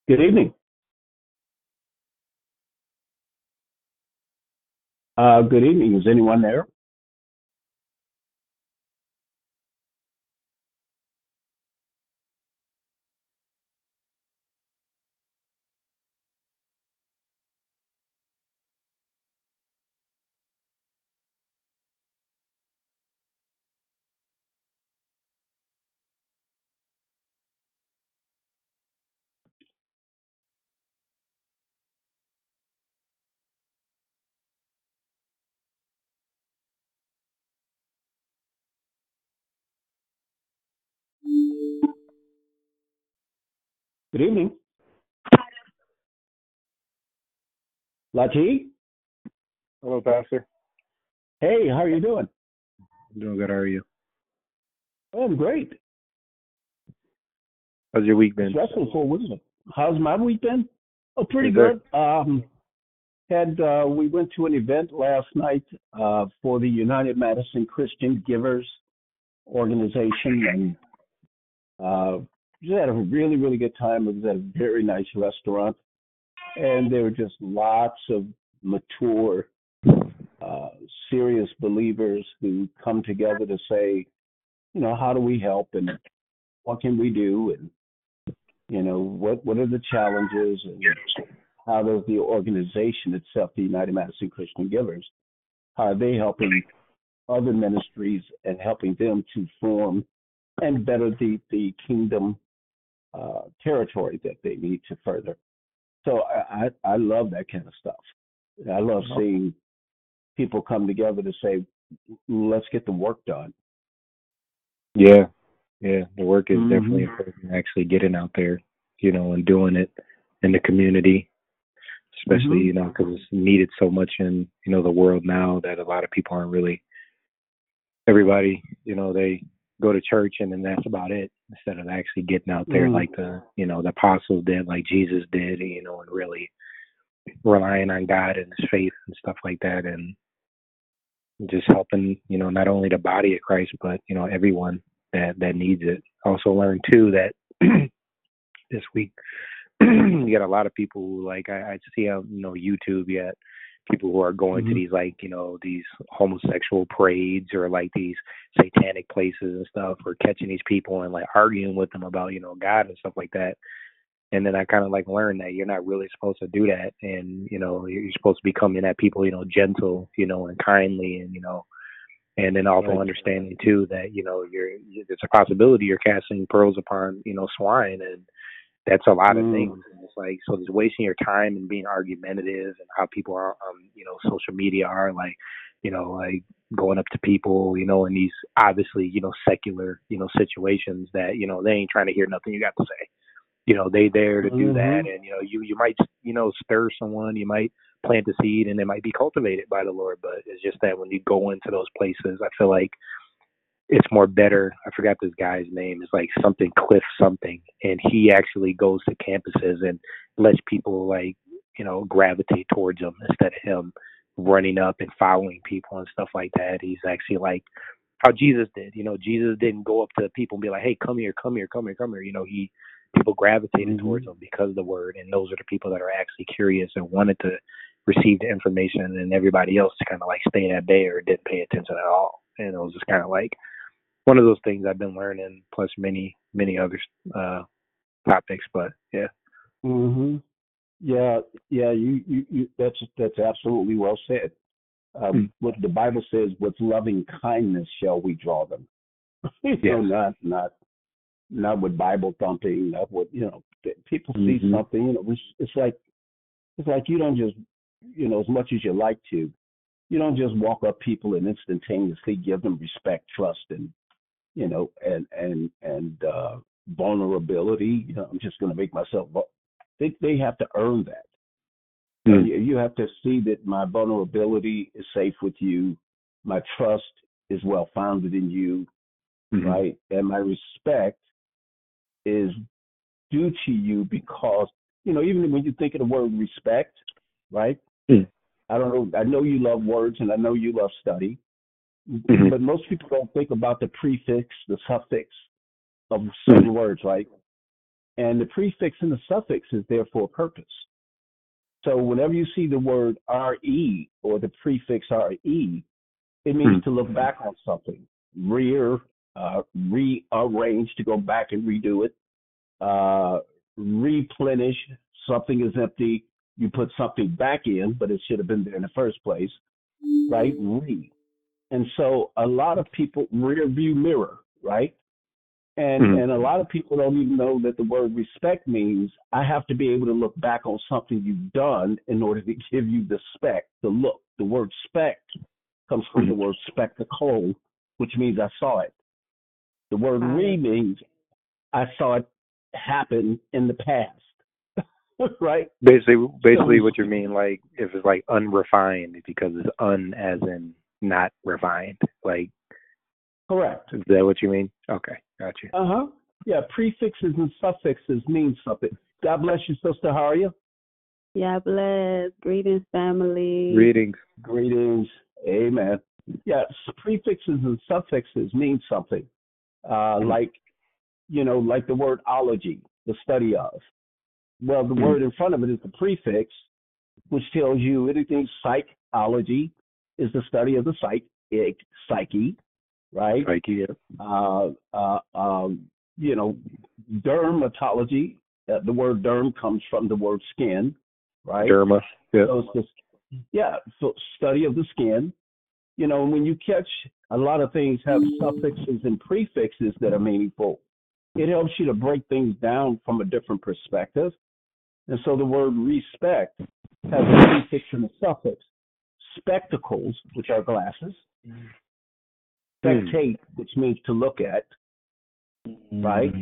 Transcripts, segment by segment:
Good evening. Good evening. Is anyone there? Good evening. Lati? Hello, Pastor. Hey, how are you doing? I'm doing good. How are you? Oh, I'm great. How's your week been? Stressful, wasn't it? How's my week been? Oh, pretty Yes, sir. good. Had we went to an event last night for the United Madison Christian Givers organization, and just had a really good time. It was at a very nice restaurant, and there were just lots of mature, uh, serious believers who come together to say, how do we help and what can we do, and what are the challenges, and how does the organization itself, the United Madison Christian Givers, how are they helping other ministries and helping them to form and better the kingdom territory that they need to further. So I love that kind of stuff. I love Oh, seeing people come together to say, let's get the work done. yeah, yeah. The work is definitely Hmm. important. Actually, getting out there, and doing it in the community, especially Hmm. because it's needed so much in the world now that a lot of people aren't really. Everybody, they go to church and then that's about it. Instead of actually getting out there Mm. like the apostles did, like Jesus did, and really relying on God and His faith and stuff like that, and just helping, not only the body of Christ, but everyone that needs it. Also learned too that this week you got a lot of people who like I see on YouTube yet people who are going to Hmm. these like these homosexual parades or like these satanic places and stuff, or catching these people and like arguing with them about God and stuff like that. And then I kind of like learned that you're not really supposed to do that, and you're supposed to be coming at people gentle, and kindly, and and then also Right. understanding too that there's a possibility you're casting pearls upon swine, and that's a lot of Mm. things. And it's like, so just wasting your time and being argumentative, and how people are social media are like like going up to people in these obviously secular situations that they ain't trying to hear nothing you got to say. They there to do that, Hmm. and you might stir someone, you might plant the seed, and it might be cultivated by the Lord. But it's just that when you go into those places, I feel like it's more better. I forgot this guy's name. It's like something Cliff something, and he actually goes to campuses and lets people like gravitate towards him instead of him running up and following people and stuff like that. He's actually like how Jesus did. Jesus didn't go up to people and be like, "Hey, come here, come here, come here, come here." He people gravitated towards Hmm. him because of the word, and those are the people that are actually curious and wanted to receive the information, and everybody else kind of like stayed at bay or didn't pay attention at all. And it was just kind of like one of those things I've been learning, plus many other uh, topics. But yeah, Hmm. Yeah, yeah, that's absolutely well said. mm. What the Bible says, with loving kindness shall we draw them. Yes, Not with Bible thumping, not with people see hmm something, it's like you don't just as much as you like to, you don't just walk up people and instantaneously give them respect, trust, and vulnerability. I'm just going to make myself. They have to earn that. mm. You have to see that my vulnerability is safe with you, my trust is well founded in you, hmm right, and my respect is due to you because even when you think of the word respect, right? mm I don't know. I know you love words and I know you love study, hmm but most people don't think about the prefix, the suffix of hmm certain words, right? And the prefix and the suffix is there for a purpose. So whenever you see the word re or the prefix re, it means to look back on something, rearrange, to go back and redo it, replenish. Something is empty, you put something back in, but it should have been there in the first place, right? And so a lot of people, rear view mirror, right? And a lot of people don't even know that the word respect means I have to be able to look back on something you've done in order to give you the spec, the look. The word spect comes from the word spectacle, which means I saw it. The word re means I saw it happen in the past, right? Basically, what you mean, like if it's like unrefined, because it's as in not refined, like. Correct. Is that what you mean? Okay, got you. Yeah, prefixes and suffixes mean something. God bless you, sister. How are you? Yeah, bless. Greetings, family. Greetings. Amen. Yeah, prefixes and suffixes mean something. Like, like the word ology, the study of. Well, the word in front of it is the prefix, which tells you anything. Psychology is the study of the psyche, right? Psyche, yeah. Dermatology. The word derm comes from the word skin, right? Derma, yeah. So study of the skin. When you catch a lot of things have suffixes and prefixes that are meaningful, it helps you to break things down from a different perspective. And so the word respect has a prefix and a suffix. Spectacles, which are glasses. Spectate, which means to look at, right?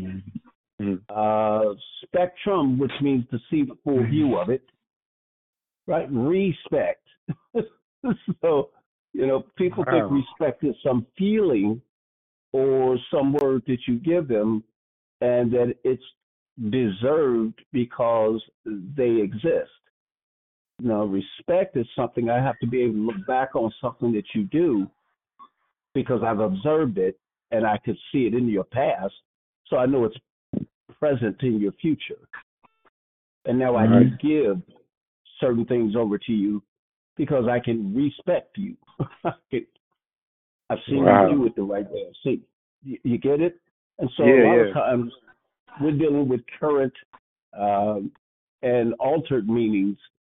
Spectrum, which means to see the full view of it, right? Respect. So, people think respect is some feeling or some word that you give them and that it's deserved because they exist. No, respect is something I have to be able to look back on something that you do because I've observed it and I could see it in your past, so I know it's present in your future. And now I can give certain things over to you because I can respect you. I've seen you do it the right way. See, you get it? And so a lot of times we're dealing with current and altered meanings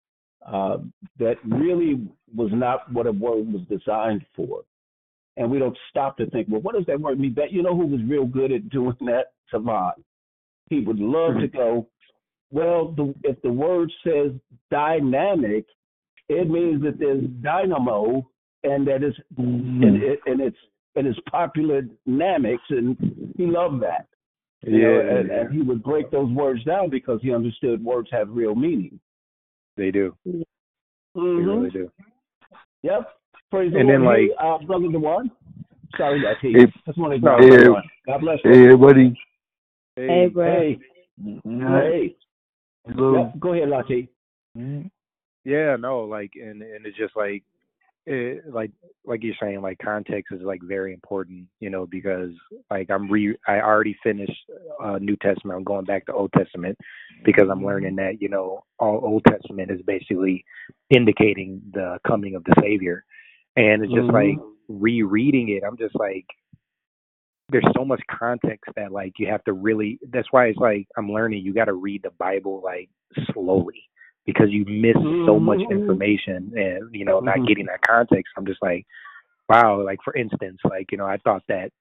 that really was not what a word was designed for. And we don't stop to think, well, what does that word mean? You know who was real good at doing that? Savant. He would love to go, well, if the word says dynamic, it means that there's dynamo and that is and it's popular dynamics, and he loved that. And he would break those words down because he understood words have real meaning. They do. They really do. Yep. Praise and the then Lord. like Brother DeJuan. Sorry, I tell you. Hey, Just want to God bless you. Hey, everybody. Hey, bro. Hey. Hey. Hello. Yep. Go ahead, Latte. Yeah, no, like, and it's just like, like you're saying, like context is like very important, because like I already finished New Testament. I'm going back to Old Testament because I'm learning that all Old Testament is basically indicating the coming of the Savior, and it's just like rereading it. I'm just like, there's so much context that like you have to really. That's why it's like I'm learning. You got to read the Bible like slowly, because you miss so much information and, not getting that context. I'm just like, wow. Like, for instance, like, I thought that,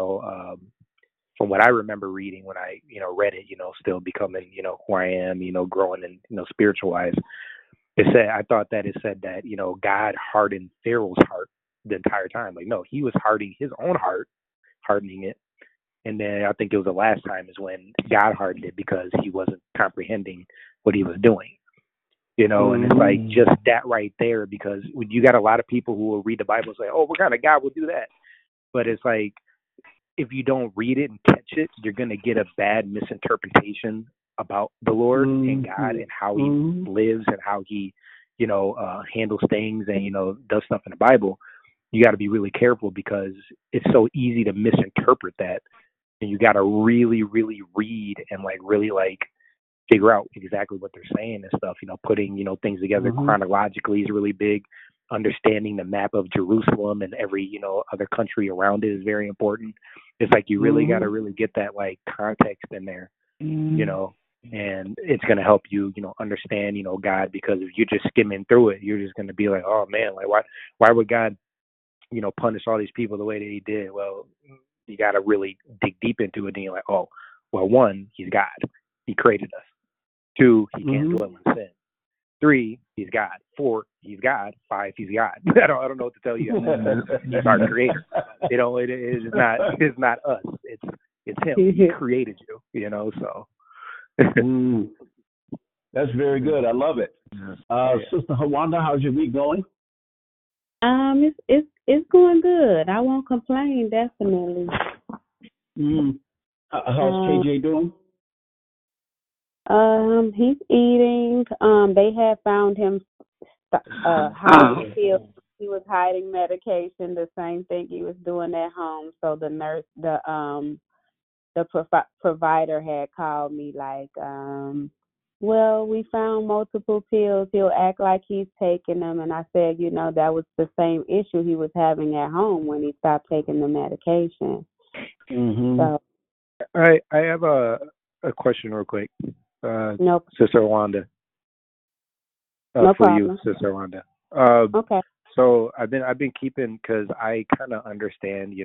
from what I remember reading when I, read it, still becoming, who I am, growing and, spiritual wise, I thought that it said that, God hardened Pharaoh's heart the entire time. Like, no, he was hardening his own heart, hardening it. And then I think it was the last time is when God hardened it because he wasn't comprehending what he was doing. And it's like just that right there, because you got a lot of people who will read the Bible and say, oh, what kind of God will do that? But it's like, if you don't read it and catch it, you're going to get a bad misinterpretation about the Lord and God and how he lives and how he, handles things and, does stuff in the Bible. You got to be really careful because it's so easy to misinterpret that, and you got to really, really read and like really like figure out exactly what they're saying and stuff. Putting things together chronologically is really big. Understanding the map of Jerusalem and every other country around it is very important. It's like you really got to really get that like context in there, and it's going to help you understand God, because if you're just skimming through it, you're just going to be like, oh man, like why would God punish all these people the way that He did? Well, you got to really dig deep into it, and you're like, oh, well, one, He's God, He created us. Two, He can't dwell in sin. Three, He's God. Four, He's God. Five, He's God. I don't know what to tell you. He's our creator. It's not us. It's Him. He created you. So. That's very good. I love it. Sister Hawanda, how's your week going? It's going good. I won't complain, definitely. How's KJ doing? He's eating. They had found him hiding pills. He was hiding medication, the same thing he was doing at home. So the nurse, the provider had called me like, well, we found multiple pills. He'll act like he's taking them. And I said, that was the same issue he was having at home when he stopped taking the medication. So, I have a question real quick. Nope. Sister Wanda. No for problem. you, Sister Wanda. Okay. So I've been keeping, because I kind of understand,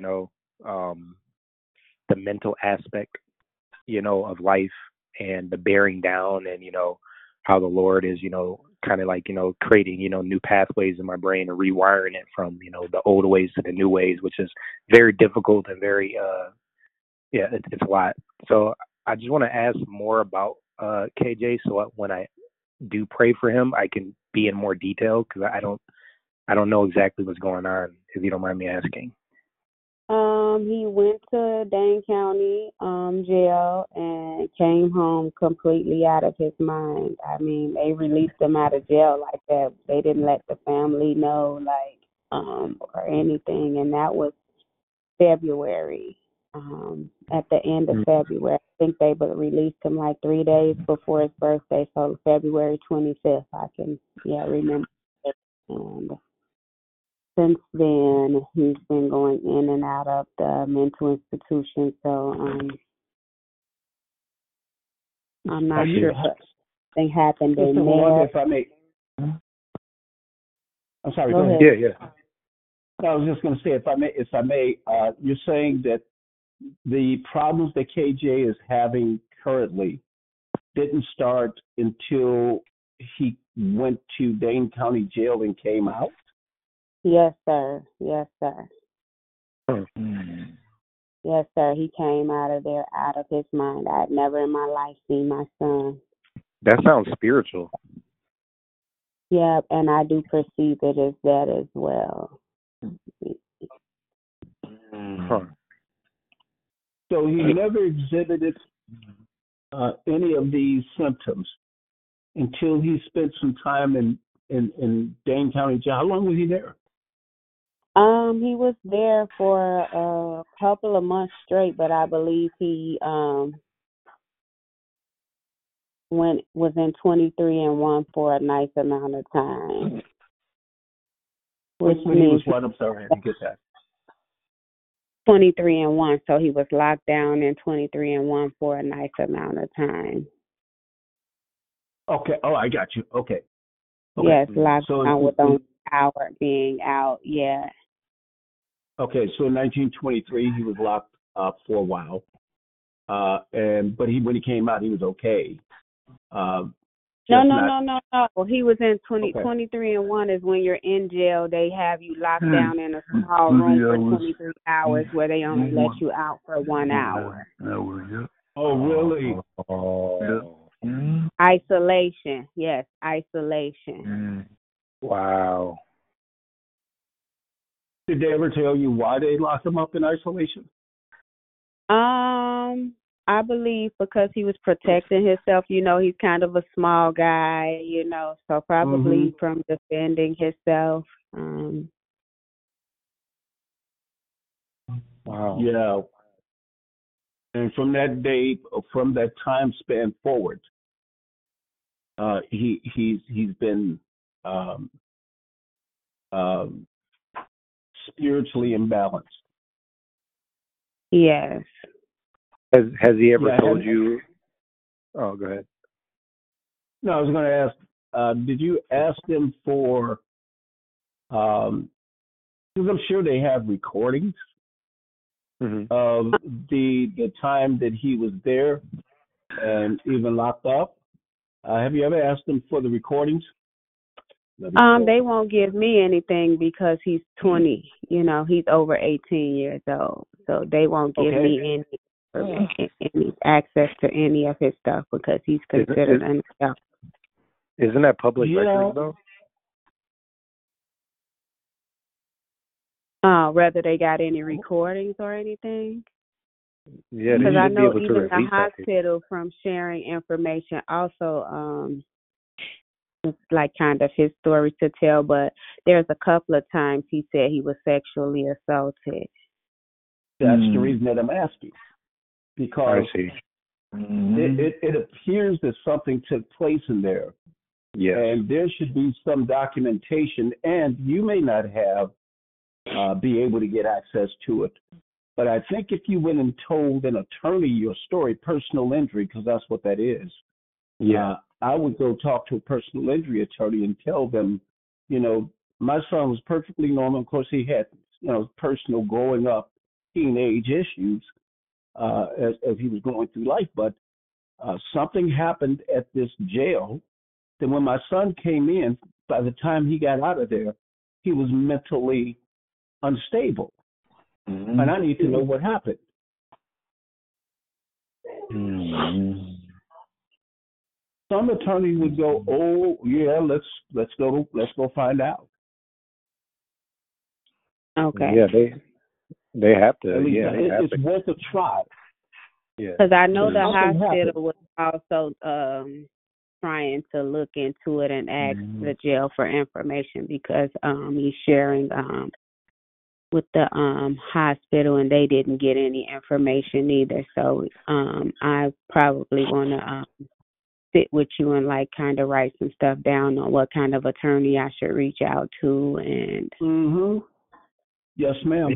the mental aspect, of life, and the bearing down, and how the Lord is, kind of like creating new pathways in my brain and rewiring it from the old ways to the new ways, which is very difficult and very it's a lot. So I just want to ask more about KJ, so when I do pray for him, I can be in more detail, because I don't know exactly what's going on, if you don't mind me asking. He went to Dane County jail and came home completely out of his mind. I mean, they released him out of jail like that. They didn't let the family know, or anything, and that was February. At the end of February, I think they released him like 3 days before his birthday, so February 25th. I can remember. And since then, he's been going in and out of the mental institution. So I'm not sure what thing happened in there. If I may, I'm sorry. Go ahead. Yeah. I was just going to say, if I may, you're saying that the problems that KJ is having currently didn't start until he went to Dane County Jail and came out? Yes, sir. Yes, sir. Yes, sir. He came out of there out of his mind. I had never in my life seen my son. That sounds spiritual. Yeah, and I do perceive it as that as well. So he never exhibited any of these symptoms until he spent some time in Dane County Jail. How long was he there? He was there for a couple of months straight, but I believe he was in 23-1 for a nice amount of time. Which he was what? I'm sorry, I didn't get that. 23-1, so he was locked down in 23-1 for a nice amount of time. Okay. Oh, I got you. Okay. Yes, locked down with only hour being out. Yeah. Okay, so in 1923 he was locked up for a while, but when he came out he was okay. No. He was in 23-1 is when you're in jail. They have you locked down in a small room for 23 hours, where they only let you out for 1 hour. Oh, really? Isolation. Yes, isolation. Wow. Did they ever tell you why they locked him up in isolation? I believe because he was protecting himself. He's kind of a small guy, so probably from defending himself. Wow. Yeah. And from that day, from that time span forward, he's been um, um, spiritually imbalanced. Yes. Has he ever Yeah. told you? Oh, go ahead. No, I was going to ask. Did you ask them for? Because I'm sure they have recordings Hmm. of the time that he was there and even locked up. Have you ever asked them for the recordings? They won't give me anything because he's 20. You know, he's over 18 years old, so they won't give me any access to any of his stuff because he's considered an adult. Isn't that public record though? Whether they got any recordings or anything. Yeah, because I know even the release that. hospital from sharing information also it's like kind of his story to tell, but there's a couple of times he said he was sexually assaulted. That's the reason that I'm asking, because I see. it appears that something took place in there. Yes. And there should be some documentation, and you may not have be able to get access to it. But I think if you went and told an attorney your story, personal injury, because that's what that is, I would go talk to a personal injury attorney and tell them, you know, my son was perfectly normal. Of course, he had, you know, personal growing up, teenage issues as he was going through life. But something happened at this jail. Then when my son came in, by the time he got out of there, he was mentally unstable. And I need to know what happened. Some attorneys would go, "Oh yeah, let's go find out." Okay. Yeah, they have to. At least Yeah, they have it's worth a try. Yeah. Because I know the Something hospital was also trying to look into it and ask the jail for information because he's sharing with the hospital and they didn't get any information either. So I probably want to sit with you and like kind of write some stuff down on what kind of attorney I should reach out to and. Yes, ma'am.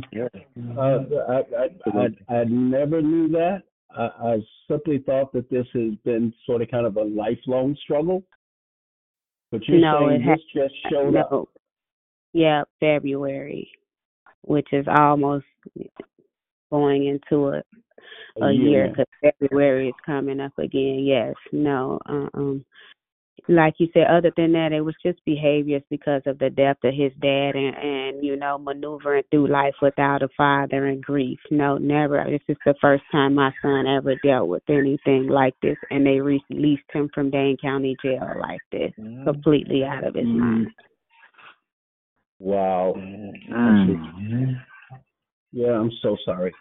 I never knew that. I simply thought that this has been sort of kind of a lifelong struggle. But you're saying this just showed up. Yeah, February, which is almost going into a year because February is coming up again. Yes, no. Like you said, other than that, it was just behaviors because of the death of his dad and you know, maneuvering through life without a father and grief. No, never. This is the first time my son ever dealt with anything like this, and they released him from Dane County Jail like this, completely out of his mind. Wow. Yeah, I'm so sorry.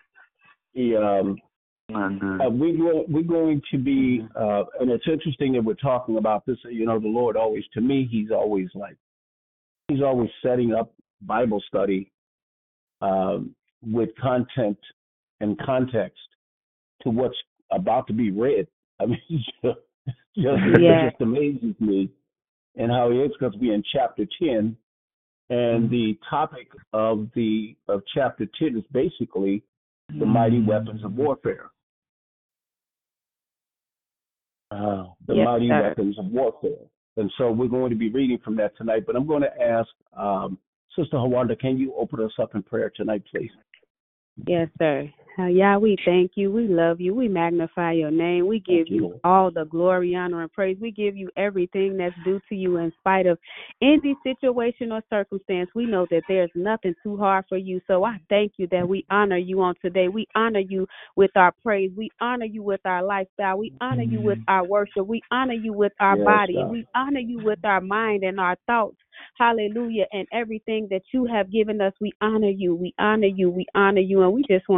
We're going to be, and it's interesting that we're talking about this. You know, the Lord always, to me, He's always setting up Bible study with content and context to what's about to be read. I mean, it just amazes me, and how He is, because we're in chapter 10, and the topic of chapter 10 is basically the mighty weapons of warfare. Mighty weapons of warfare. And so we're going to be reading from that tonight. But I'm going to ask Sister Hawanda, can you open us up in prayer tonight, please? Yes, sir. Yah, we thank you. We love you. We magnify your name. We give you all the glory, honor, and praise. We give you everything that's due to you in spite of any situation or circumstance. We know that there's nothing too hard for you. So I thank you that we honor you on today. We honor you with our praise. We honor you with our lifestyle. We honor you with our worship. We honor you with our body. And we honor you with our mind and our thoughts. Hallelujah. And everything that you have given us, we honor you. We honor you. We honor you. And we just want to tell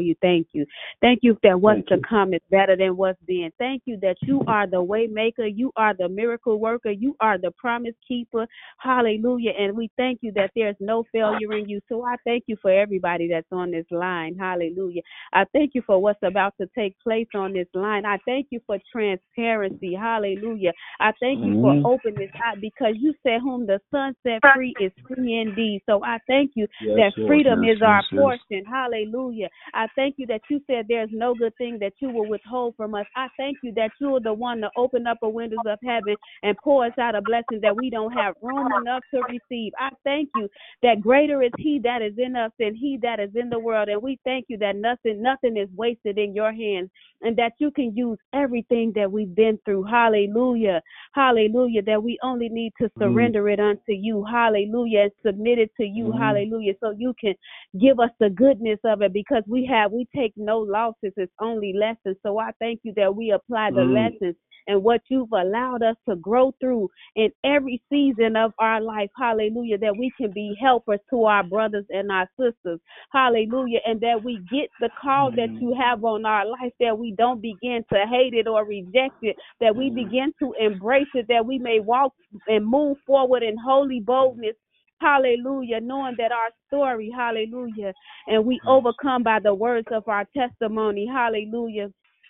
you thank you. Thank you that what's Thank to you. come is better than what's been. Thank you that you are the way maker. You are the miracle worker. You are the promise keeper. Hallelujah. And we thank you that there's no failure in you. So I thank you for everybody that's on this line. Hallelujah. I thank you for what's about to take place on this line. I thank you for transparency. Hallelujah. I thank you for openness because you said whom the Son set free is free indeed. So I thank you Yes, that Lord. freedom Yes, is our yes, yes. portion. Hallelujah. I thank you that you said there's no good thing that you will withhold from us. I thank you that you are the one to open up the windows of heaven and pour us out a blessing that we don't have room enough to receive. I thank you that greater is he that is in us than he that is in the world. And we thank you that nothing is wasted in your hands and that you can use everything that we've been through. Hallelujah. Hallelujah. That we only need to surrender it unto you. Hallelujah. And submit it to you. Hallelujah. So you can give us the goodness of it because we take no losses. It's only lessons. So I thank you that we apply the lessons and what you've allowed us to grow through in every season of our life. Hallelujah. That we can be helpers to our brothers and our sisters. Hallelujah. And that we get the call that you have on our life, that we don't begin to hate it or reject it, that we begin to embrace it, that we may walk and move forward in holy boldness. Hallelujah. Knowing that our story, hallelujah, and we overcome by the words of our testimony. Hallelujah.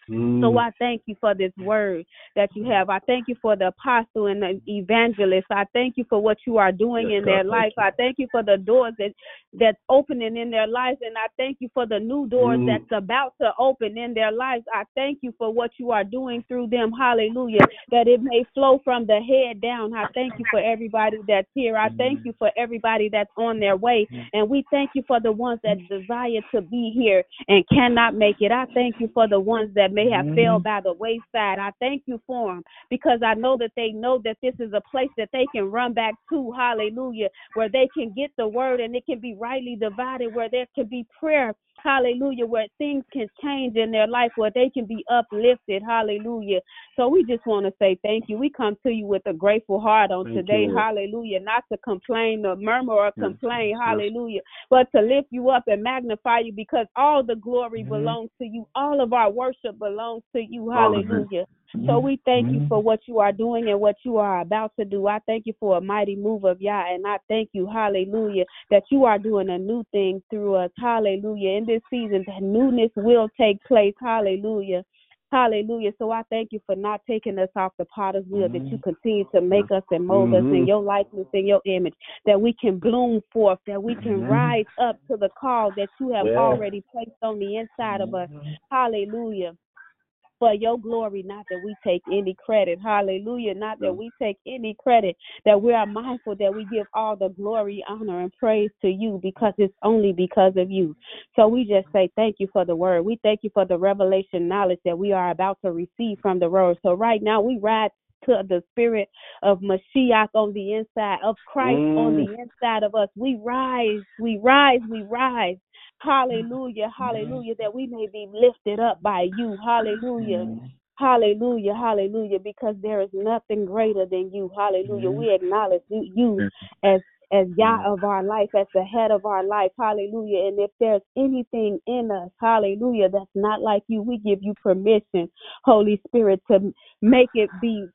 So I thank you for this word that you have. I thank you for the apostle and the evangelist. I thank you for what you are doing in their life. I thank you for the doors that's opening in their lives. And I thank you for the new doors that's about to open in their lives. I thank you for what you are doing through them. Hallelujah. That it may flow from the head down. I thank you for everybody that's here. I thank you for everybody that's on their way. And we thank you for the ones that desire to be here and cannot make it. I thank you for the ones that may have fell by the wayside. I thank you for them because I know that they know that this is a place that they can run back to, hallelujah, where they can get the word and it can be rightly divided, where there can be prayer, hallelujah, where things can change in their life, where they can be uplifted, hallelujah. So we just want to say thank you. We come to you with a grateful heart on today, hallelujah, not to complain or murmur or complain, hallelujah, but to lift you up and magnify you because all the glory belongs to you. All of our worship belongs to you, hallelujah. So we thank you for what you are doing and what you are about to do. I thank you for a mighty move of Yah, and I thank you, hallelujah, that you are doing a new thing through us, hallelujah. In this season, that newness will take place, hallelujah. Hallelujah. So I thank you for not taking us off the potter's wheel, that you continue to make us and mold us in your likeness and your image, that we can bloom forth, that we can rise up to the call that you have already placed on the inside of us. Hallelujah. For your glory, not that we take any credit. Hallelujah. Not that we take any credit, that we are mindful that we give all the glory, honor, and praise to you because it's only because of you. So we just say thank you for the word. We thank you for the revelation knowledge that we are about to receive from the word. So right now we ride to the spirit of Mashiach on the inside, of Christ on the inside of us. We rise, we rise, we rise. Hallelujah, hallelujah, that we may be lifted up by you. Hallelujah, hallelujah, hallelujah, because there is nothing greater than you. Hallelujah. We acknowledge you as Yah of our life, as the head of our life. Hallelujah. And if there's anything in us, hallelujah, that's not like you, we give you permission, Holy Spirit, to make it be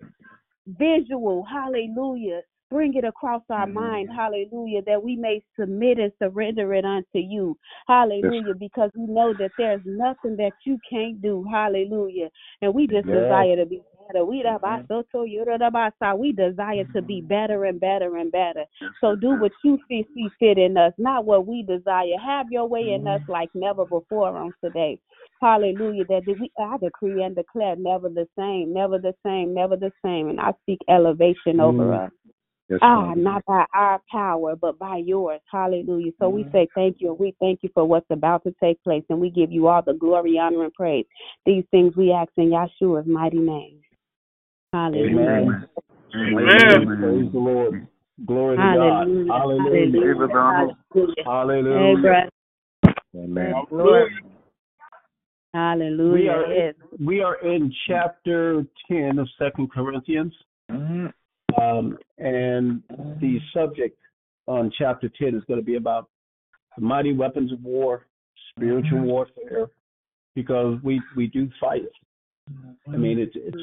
visual. Hallelujah. Bring it across our mind, hallelujah, that we may submit and surrender it unto you, hallelujah, because we know that there's nothing that you can't do, hallelujah, and we just desire to be better. We desire to be better and better and better. So do what you see fit in us, not what we desire. Have your way in us like never before on today. Hallelujah. I decree and declare never the same, never the same, never the same. And I speak elevation over us. Not by our power, but by yours. Hallelujah. So we say thank you, and we thank you for what's about to take place, and we give you all the glory, honor, and praise. These things we ask in Yahshua's mighty name. Hallelujah. Amen. Praise the Lord. Glory to God. Hallelujah. Hallelujah. Amen. Hallelujah. We are in chapter 10 of 2 Corinthians. And the subject on chapter 10 is going to be about the mighty weapons of war, spiritual warfare, because we do fight. I mean,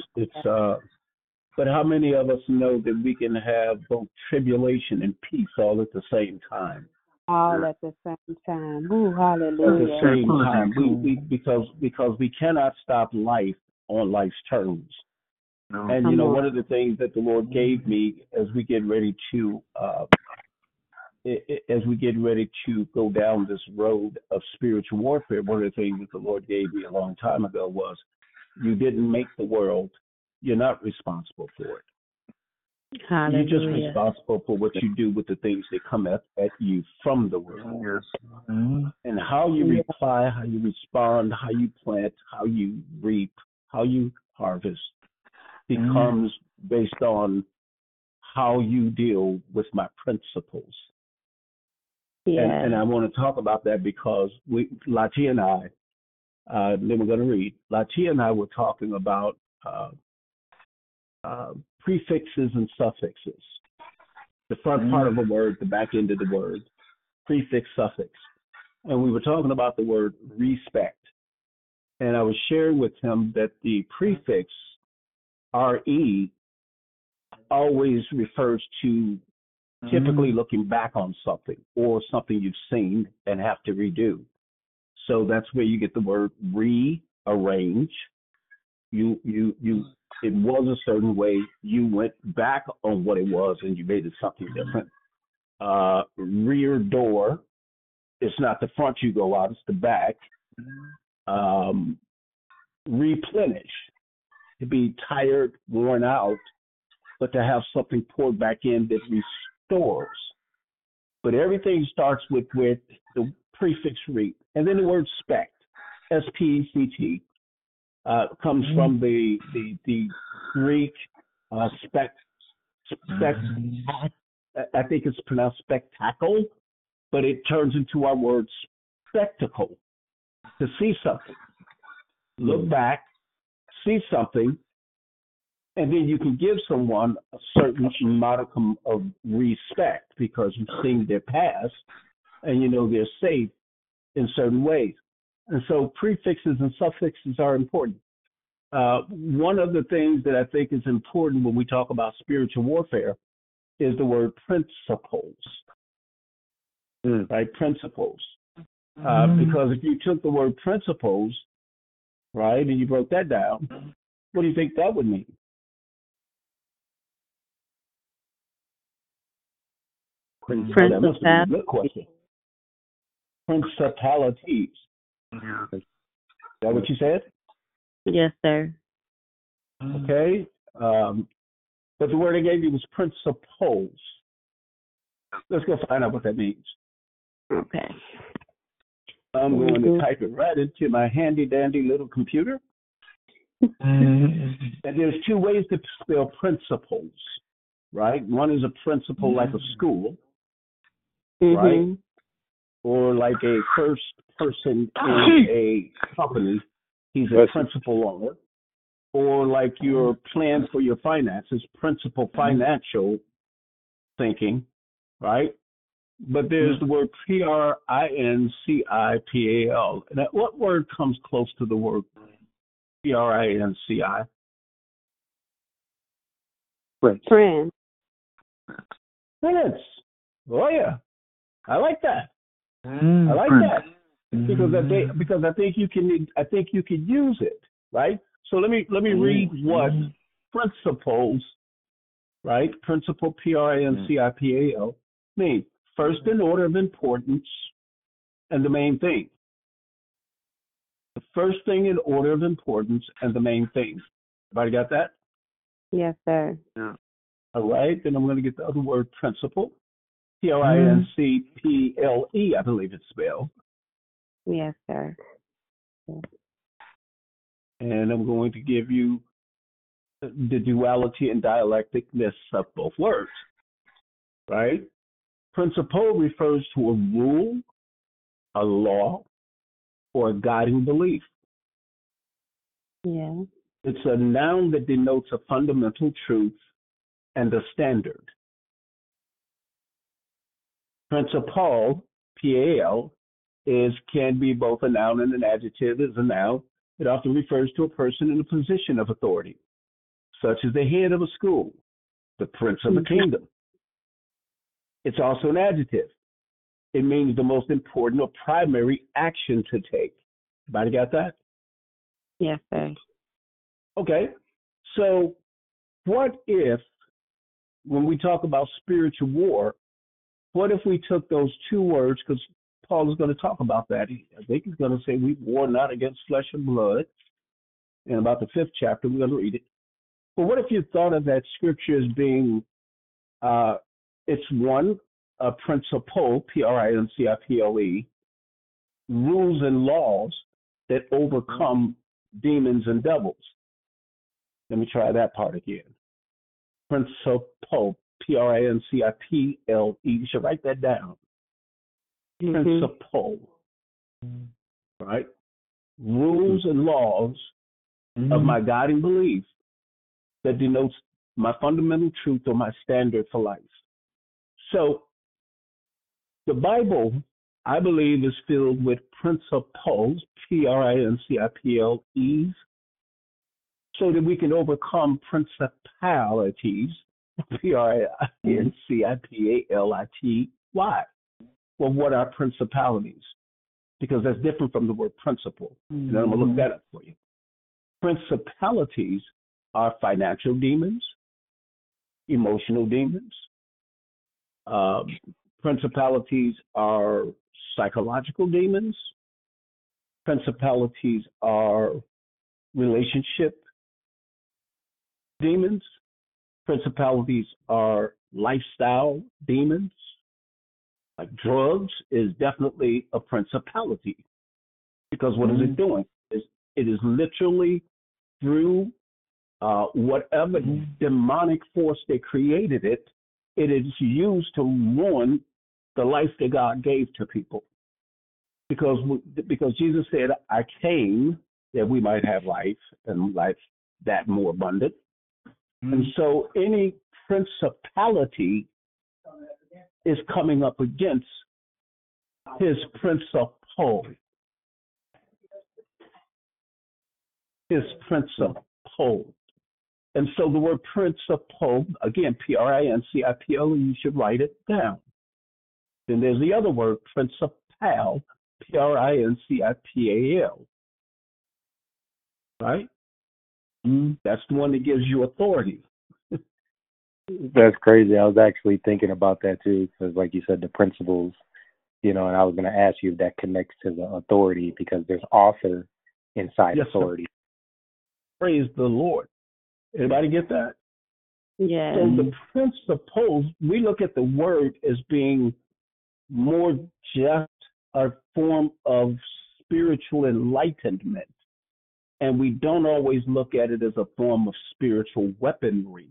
but how many of us know that we can have both tribulation and peace all at the same time? All at the same time. Ooh, At the hallelujah. same time, because we cannot stop life on life's terms. And Come on. one of the things that the Lord gave me as we get ready to go down this road of spiritual warfare, one of the things that the Lord gave me a long time ago was, you didn't make the world, you're not responsible for it. You're just Hallelujah. responsible for what you do with the things that come at you from the world. And how you reply, how you respond, how you plant, how you reap, how you harvest becomes based on how you deal with my principles. Yeah. And I want to talk about that because Latia and I, then we're going to read. Latia and I were talking about prefixes and suffixes. The front part of a word, the back end of the word, prefix, suffix. And we were talking about the word respect. And I was sharing with him that the prefix RE always refers to typically looking back on something or something you've seen and have to redo. So that's where you get the word rearrange. It was a certain way. You went back on what it was and you made it something different. Rear door. It's not the front you go out, it's the back. Replenish. To be tired, worn out, but to have something poured back in that restores. But everything starts with the prefix re. And then the word spect, S-P-E-C-T, comes from the Greek spect. I think it's pronounced spectacle, but it turns into our word spectacle, to see something. Look back, see something, and then you can give someone a certain modicum of respect because you've seen their past and you know they're safe in certain ways. And so prefixes and suffixes are important. One of the things that I think is important when we talk about spiritual warfare is the word principles, right? Principles. Because if you took the word principles, right, and you broke that down, what do you think that would mean? That must be a good question. Principalities. Is that what you said? Yes, sir. Okay. But the word I gave you was principles. Let's go find out what that means. Okay. I'm going to type it right into my handy dandy little computer. And there's two ways to spell principles, right? One is a principal like a school, right? Or like a first person in a company, he's a principal owner. Or like your plan for your finances, principal financial thinking, right? But there's the word Principal. Now, what word comes close to the word Princi? Friend. Prince. Oh yeah, I like that. I like that because I think you can use it, right? So let me read what principles, right? Principal Principal mean. First in order of importance and the main thing. The first thing in order of importance and the main thing. Everybody got that? Yes, sir. Yeah. All right. Then I'm going to get the other word principle. Principle, I believe it's spelled. Yes, sir. And I'm going to give you the duality and dialecticness of both words, right? Principle refers to a rule, a law, or a guiding belief. Yeah. It's a noun that denotes a fundamental truth and a standard. Principal, P-A-L, can be both a noun and an adjective. As a noun, it often refers to a person in a position of authority, such as the head of a school, the prince of a kingdom. It's also an adjective. It means the most important or primary action to take. Everybody got that? Yes, sir. Okay. So what if, when we talk about spiritual war, what if we took those two words, because Paul is going to talk about that. I think he's going to say we war not against flesh and blood. In about the 5th chapter, we're going to read it. But what if you thought of that scripture as being, it's one, a principle, P-R-I-N-C-I-P-L-E, rules and laws that overcome demons and devils. Let me try that part again. Principle, P-R-I-N-C-I-P-L-E. You should write that down. Principle, right? Rules and laws of my guiding belief that denotes my fundamental truth or my standard for life. So the Bible, I believe, is filled with principles, P-R-I-N-C-I-P-L-E, so that we can overcome principalities, P-R-I-N-C-I-P-A-L-I-T-Y. Well, what are principalities? Because that's different from the word principle. And I'm going to look that up for you. Principalities are financial demons, emotional demons. Principalities are psychological demons. Principalities are relationship demons. Principalities are lifestyle demons. Like drugs is definitely a principality, because what is it doing? It is literally through whatever demonic force that created it, it is used to ruin the life that God gave to people. Because Jesus said, I came that we might have life, and life that more abundant. And so any principality is coming up against his principle. His principle. And so the word principle, again, P-R-I-N-C-I-P-L-E, you should write it down. Then there's the other word, principal, P-R-I-N-C-I-P-A-L. Right? That's the one that gives you authority. That's crazy. I was actually thinking about that too, because like you said, the principles, and I was going to ask you if that connects to the authority, because there's author inside authority. Sir. Praise the Lord. Everybody get that? Yeah. So the principles, we look at the word as being more just a form of spiritual enlightenment. And we don't always look at it as a form of spiritual weaponry.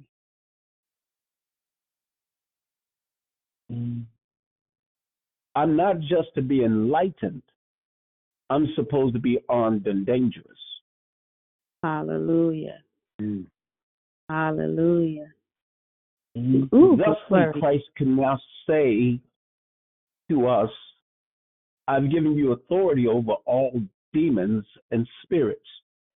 I'm not just to be enlightened. I'm supposed to be armed and dangerous. Hallelujah. Hallelujah. Thusly, Christ can now say to us, I've given you authority over all demons and spirits.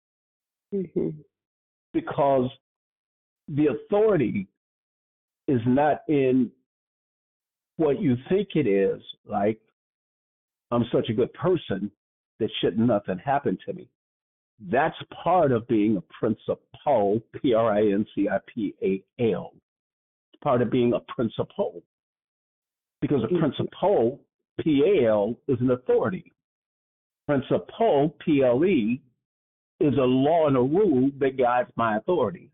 Because the authority is not in what you think it is, like I'm such a good person that should nothing happen to me. That's part of being a principal, P-R-I-N-C-I-P-A-L. It's part of being a principal. Because a principal, P-A-L, is an authority. Principal, P-L-E, is a law and a rule that guides my authority.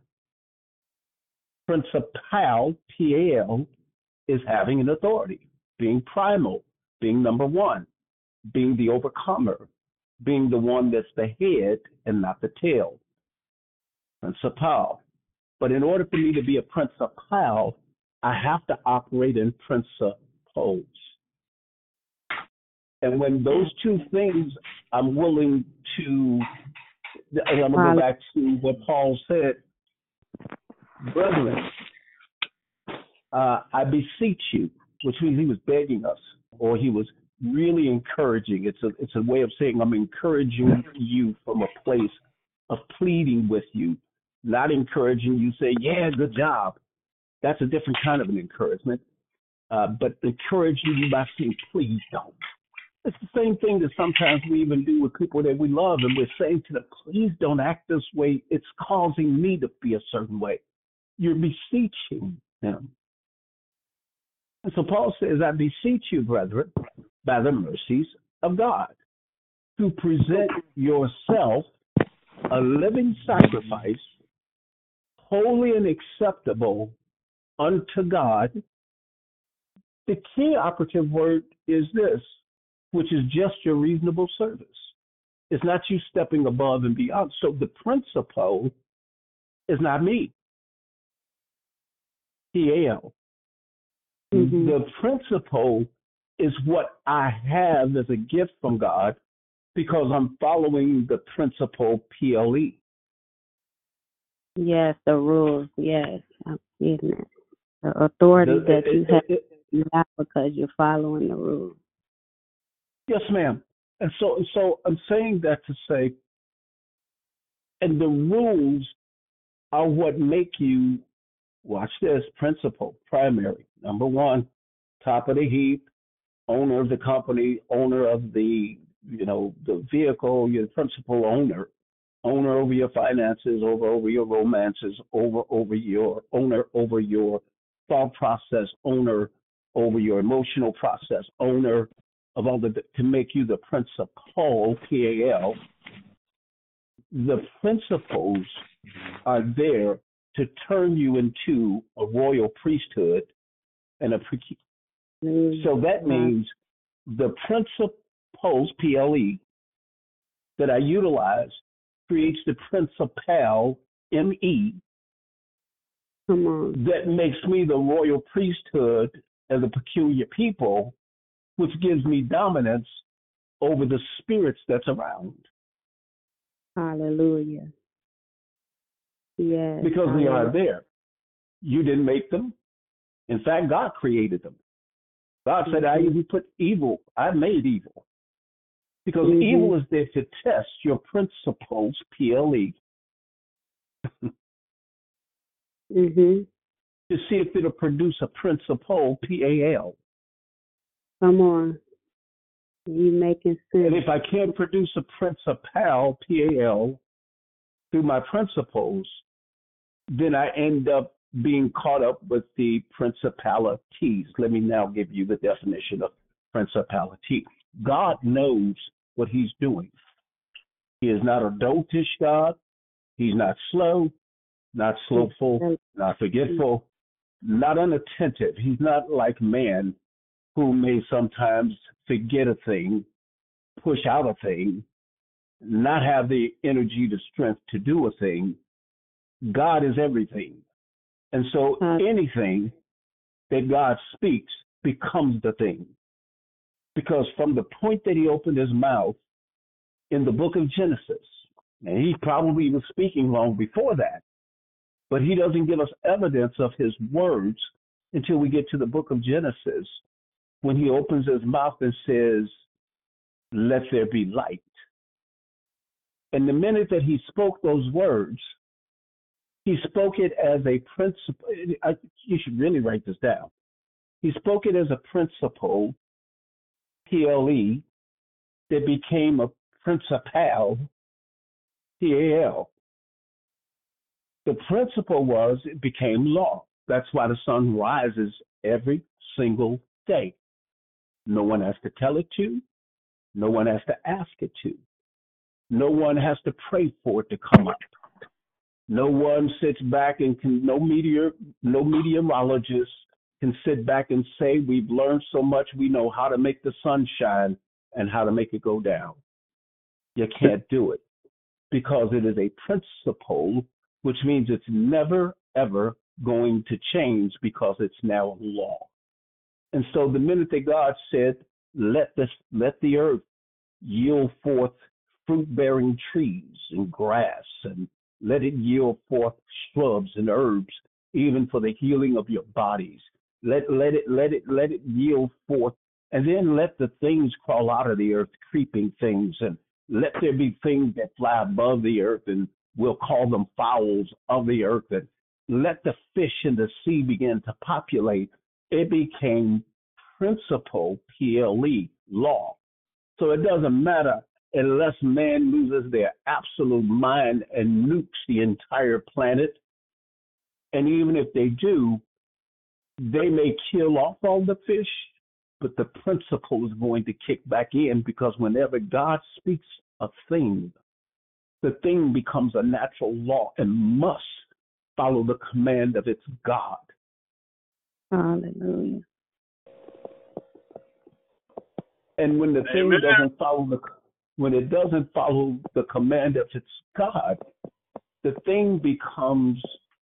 Principal, P-A-L, is having an authority, being primal, being number one, being the overcomer, being the one that's the head and not the tail. Principal. But in order for me to be a principal, I have to operate in principles. And when those two things I'm willing to, and I'm going to go back to what Paul said, brethren, I beseech you, which means he was begging us, or he was really encouraging. It's a way of saying I'm encouraging you from a place of pleading with you, not encouraging you. Say, yeah, good job. That's a different kind of an encouragement. But encouraging you by saying, please don't. It's the same thing that sometimes we even do with people that we love, and we're saying to them, please don't act this way. It's causing me to be a certain way. You're beseeching them. And so Paul says, I beseech you, brethren, by the mercies of God, to present yourself a living sacrifice, holy and acceptable unto God. The key operative word is this, which is just your reasonable service. It's not you stepping above and beyond. So the principle is not me, PAL. Mm-hmm. The principle is what I have as a gift from God because I'm following the principle PLE. Yes, the rules. Yes, I'm getting it. The authority you have because you're following the rules. Yes, ma'am. And so I'm saying that to say, and the rules are what make you, watch this, principal, primary. Number one, top of the heap, owner of the company, owner of the vehicle, you're the principal owner over your finances, over your romances, over your thought process, owner over your emotional process, owner of all to make you the principal, PAL. The principles are there to turn you into a royal priesthood and so that means the principles, PLE, that I utilize creates the principal, ME, that makes me the royal priesthood and the peculiar people, which gives me dominance over the spirits that's around. Hallelujah. Yes. Because they are there. You didn't make them. In fact, God created them. God said, I even put evil. I made evil. Because evil is there to test your principles, PLE. To see if it'll produce a principle, PAL. Come on. You making sense. And if I can't produce a principal, PAL, through my principles, then I end up being caught up with the principalities. Let me now give you the definition of principality. God knows what he's doing. He is not a doltish God. He's not slow, not slowful, not forgetful, not unattentive. He's not like man who may sometimes forget a thing, push out a thing, not have the energy, the strength to do a thing. God is everything. And so anything that God speaks becomes the thing. Because from the point that he opened his mouth in the book of Genesis, and he probably was speaking long before that, but he doesn't give us evidence of his words until we get to the book of Genesis, when he opens his mouth and says, let there be light. And the minute that he spoke those words, he spoke it as a principle. You should really write this down. He spoke it as a principle, PLE, that became a principal, PAL. The principle was it became law. That's why the sun rises every single day. No one has to tell it to. No one has to ask it to. No one has to pray for it to come up. No one sits back and no meteorologist can sit back and say, we've learned so much, we know how to make the sun shine and how to make it go down. You can't do it because it is a principle, which means it's never, ever going to change because it's now law. And so the minute that God said, let the earth yield forth fruit-bearing trees and grass, and let it yield forth shrubs and herbs, even for the healing of your bodies. Let it yield forth And then let the things crawl out of the earth, creeping things, and let there be things that fly above the earth, and we'll call them fowls of the earth, and let the fish in the sea begin to populate. It became principle, PLE, law. So it doesn't matter unless man loses their absolute mind and nukes the entire planet. And even if they do, they may kill off all the fish, but the principle is going to kick back in, because whenever God speaks a thing, the thing becomes a natural law and must follow the command of its God. Hallelujah. And when the thing Amen. doesn't follow when it doesn't follow the command of its God, the thing becomes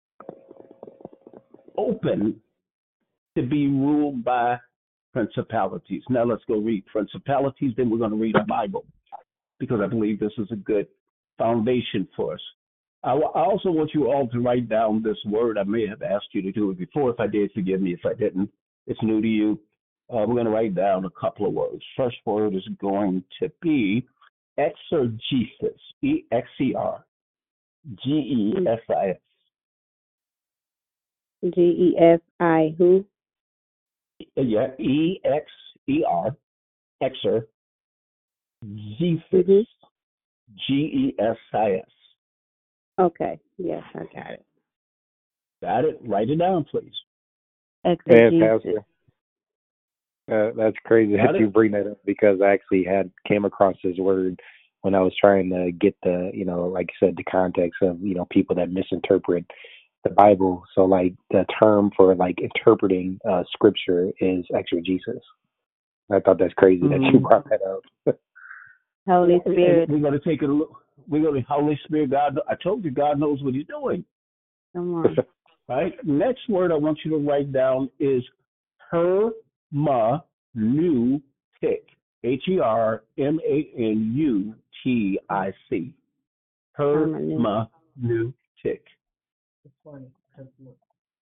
open to be ruled by principalities. Now let's go read principalities, then we're going to read the Bible, because I believe this is a good foundation for us. I also want you all to write down this word. I may have asked you to do it before. If I did, forgive me. If I didn't, it's new to you. We're going to write down a couple of words. First word is going to be exegesis, EXERGESIS. GESI who? Yeah, EXER, exegesis, Mhm. GESIS. Okay. Yes, I got it. Got it? Write it down, please. Exegesis. Pastor. That's crazy Got that you it? bring that up, because I actually came across this word when I was trying to get the, like you said, the context of, people that misinterpret the Bible. So like the term for like interpreting scripture is exegesis. I thought that's crazy that you brought that up. Holy Spirit. We're going to take a look. We're going to Holy Spirit. God, I told you, God knows what He's doing. Come on. Right. Next word I want you to write down is hermeneutic. HERMANUTIC. Hermeneutic. It's funny because look,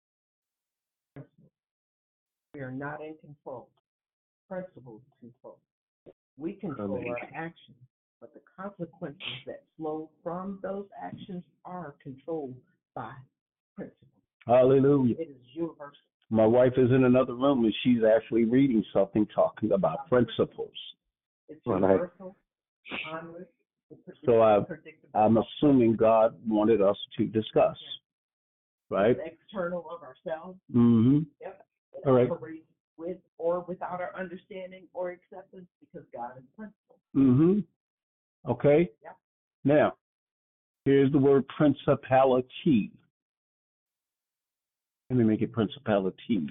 we are not in control. Principles control. We control our actions, but the consequences that flow from those actions are controlled by principles. Hallelujah. It is universal. My wife is in another room and she's actually reading something talking about principles. It's universal, timeless, So predictable. I'm assuming God wanted us to discuss, right? It's external of ourselves. Mm-hmm. Yep. All right. With or without our understanding or acceptance, because God is principle. Mm-hmm. Okay. Yeah. Now, here's the word principality. Let me make it principalities.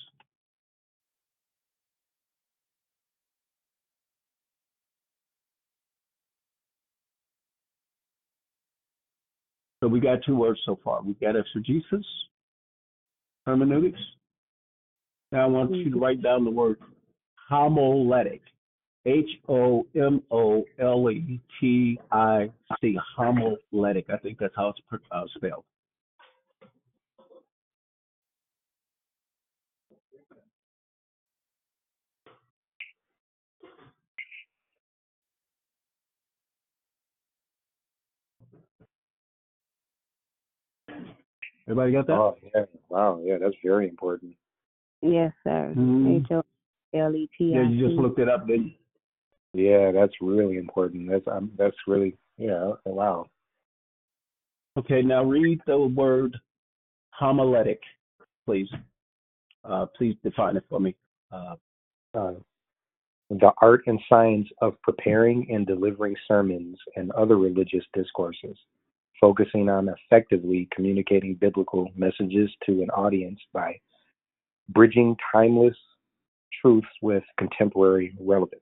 So we got two words so far. We've got exegesis, hermeneutics. Now I want you to write down the word homiletic. HOMOLETIC. Homiletic. I think that's how it's spelled. Everybody got that? Oh, yeah. Wow. Yeah, that's very important. Yes, sir. Mhm. HOLETIC. Yeah, you just looked it up, didn't you? Yeah, that's really important. That's really, wow. Okay, now read the word homiletic, please. Please define it for me. Uh, the art and science of preparing and delivering sermons and other religious discourses, focusing on effectively communicating biblical messages to an audience by bridging timeless truths with contemporary relevance.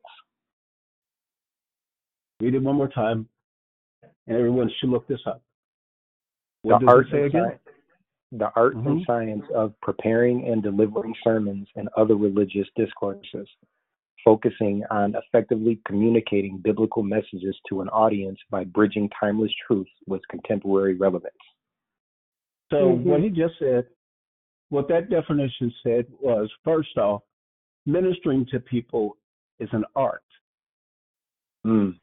Read it one more time, and everyone should look this up. The What does art it say again? The art and science of preparing and delivering sermons and other religious discourses, focusing on effectively communicating biblical messages to an audience by bridging timeless truths with contemporary relevance. So what he just said, what that definition said was, first off, ministering to people is an art. Mm.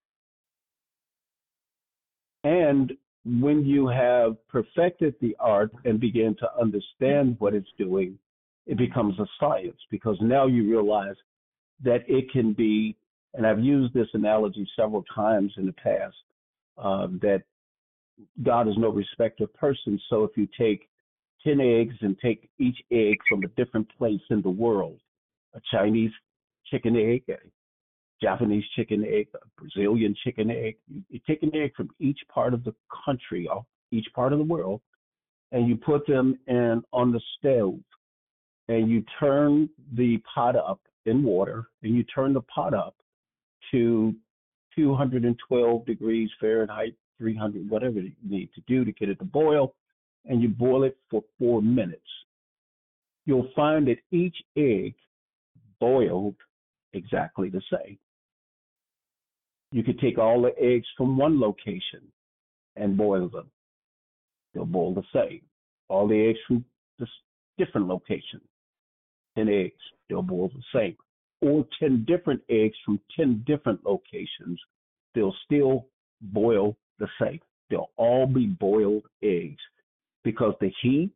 And when you have perfected the art and begin to understand what it's doing, it becomes a science, because now you realize that it can be, and I've used this analogy several times in the past, that God is no respecter of persons. So if you take 10 eggs and take each egg from a different place in the world, a Chinese chicken egg, a Japanese chicken egg, a Brazilian chicken egg, you take an egg from each part of the country, or each part of the world, and you put them in on the stove, and you turn the pot up in water, and you turn the pot up to 212 degrees Fahrenheit, 300, whatever you need to do to get it to boil, and you boil it for 4 minutes. You'll find that each egg boiled exactly the same. You could take all the eggs from one location and boil them. They'll boil the same. All the eggs from this different location, 10 eggs, they'll boil the same. Or 10 different eggs from 10 different locations, they'll still boil the same. They'll all be boiled eggs, because the heat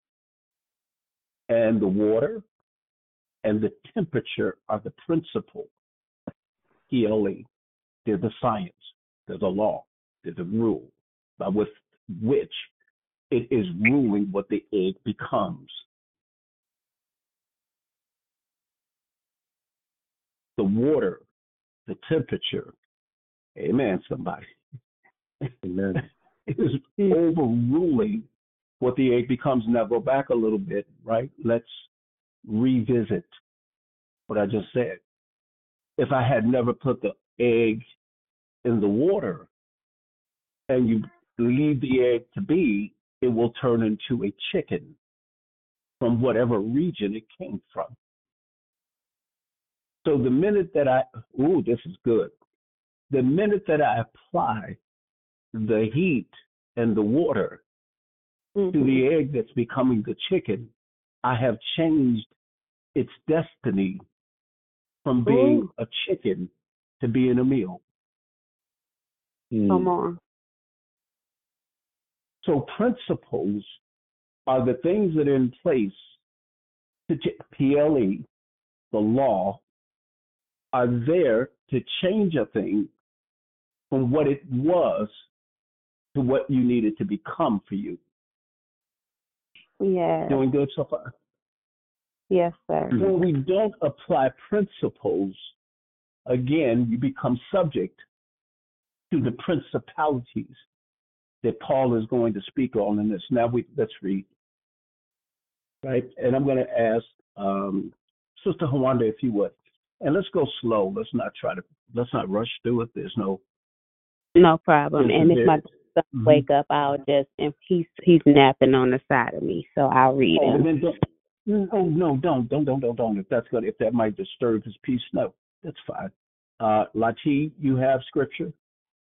and the water and the temperature are the principle. PLE, they're the science, they're the law, they're the rule by which it is ruling what the egg becomes. The water, the temperature, amen, somebody, Amen. is overruling what the egg becomes. Now go back a little bit, right? Let's revisit what I just said. If I had never put the egg in the water and you leave the egg to be, it will turn into a chicken from whatever region it came from. So the minute that this is good. The minute that I apply the heat and the water to the egg that's becoming the chicken, I have changed its destiny from being a chicken to being a meal. Come on. So principles are the things that are in place to PLE, the law, are there to change a thing from what it was to what you needed to become for you. Yeah. Doing good so far? Yes, sir. When we don't apply principles, again, you become subject to the principalities that Paul is going to speak on in this. Now let's read. Right? And I'm going to ask Sister Hawanda, if you would. And let's go slow. Let's not rush through it. There's no problem. And if my son wake up, I'll just, and he's napping on the side of me, so I'll read him. And then don't. If that might disturb his peace, no, that's fine. Lati, you have scripture?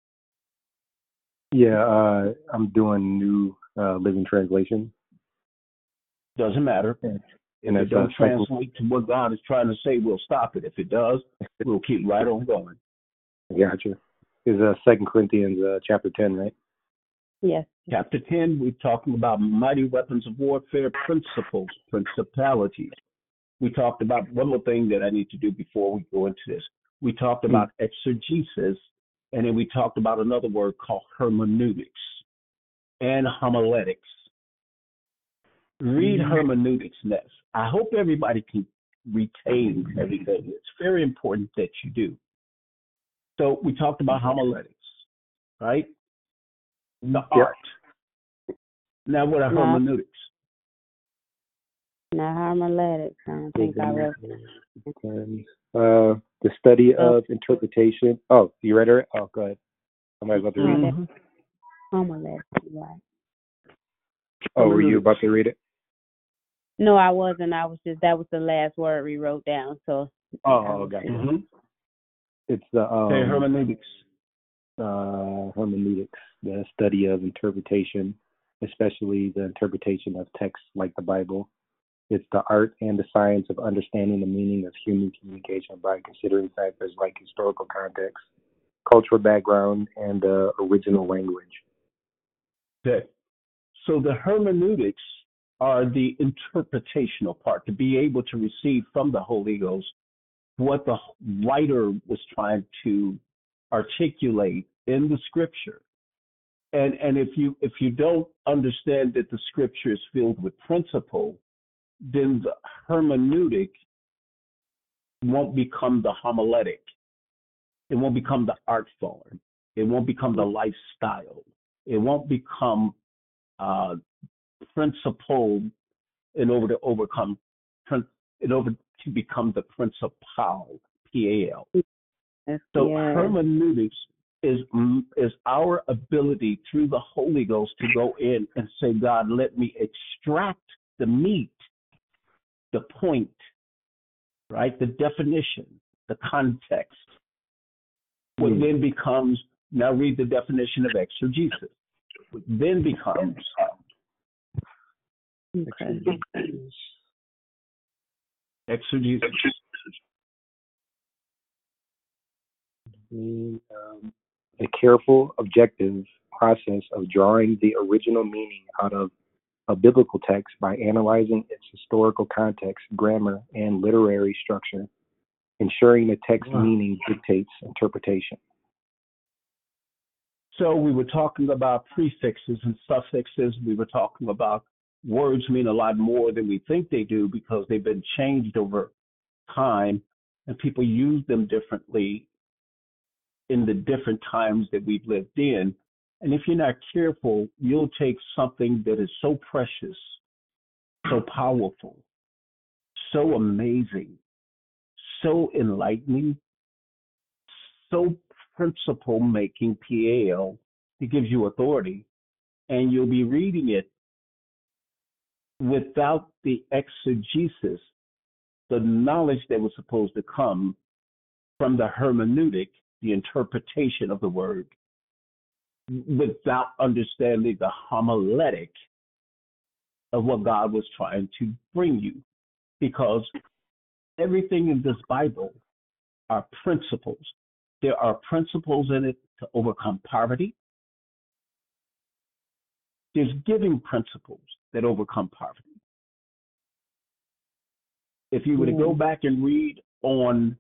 Yeah, I'm doing New Living Translation. Doesn't matter. If it don't translate to what God is trying to say, we'll stop it. If it does, we'll keep right on going. Gotcha. Is 2 Corinthians chapter 10, right? Yes. Chapter 10, we're talking about mighty weapons of warfare, principles, principalities. We talked about one more thing that I need to do before we go into this. We talked about exegesis, and then we talked about another word called hermeneutics and homiletics. Read hermeneutics next. I hope everybody can retain everything. It's very important that you do. So we talked about homiletics, right? The art. Now what are hermeneutics? Now homiletics. I don't think I wrote it. The study of interpretation. Oh, you read it? Oh, go ahead. Somebody's about to read it. Homiletics, right. Oh, were you about to read it? No, I wasn't. That was the last word we wrote down. So. Oh, okay. It's the hermeneutics. Hermeneutics, the study of interpretation, especially the interpretation of texts like the Bible, It's the art and the science of understanding the meaning of human communication by considering factors like historical context, cultural background, and original language. Okay. So the hermeneutics are the interpretational part, to be able to receive from the Holy Ghost what the writer was trying to articulate in the scripture. And if you don't understand that the scripture is filled with principle, then the hermeneutic won't become the homiletic. It won't become the art form. It won't become the lifestyle. It won't become principle in order to overcome, in order to become the principal, P-A-L. So hermeneutics is our ability through the Holy Ghost to go in and say, God, let me extract the meat, the point, right? The definition, the context. What then becomes, now read the definition of exegesis. What then becomes exegesis. A careful, objective process of drawing the original meaning out of a biblical text by analyzing its historical context, grammar, and literary structure, ensuring the text meaning dictates interpretation. So we were talking about prefixes and suffixes. We were talking about words mean a lot more than we think they do because they've been changed over time and people use them differently in the different times that we've lived in. And if you're not careful, you'll take something that is so precious, so powerful, so amazing, so enlightening, so principle making, PAL, it gives you authority, and you'll be reading it without the exegesis, the knowledge that was supposed to come from the hermeneutic, the interpretation of the word, without understanding the homiletic of what God was trying to bring you. Because everything in this Bible are principles. There are principles in it to overcome poverty. There's giving principles that overcome poverty. If you were to go back and read on,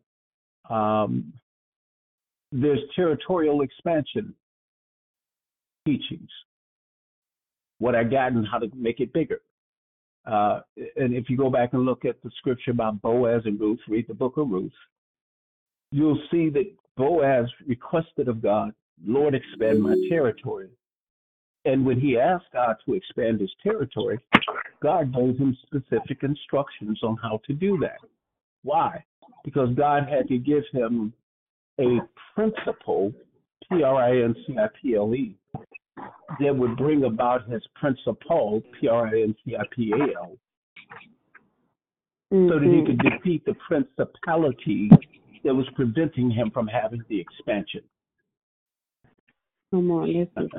there's territorial expansion teachings, what I got and how to make it bigger. And if you go back and look at the scripture about Boaz and Ruth, read the book of Ruth, you'll see that Boaz requested of God, Lord, expand my territory. And when he asked God to expand his territory, God gave him specific instructions on how to do that. Why? Because God had to give him a principle, Principle, that would bring about his principle, Principal, so that he could defeat the principality that was preventing him from having the expansion. Come on, this is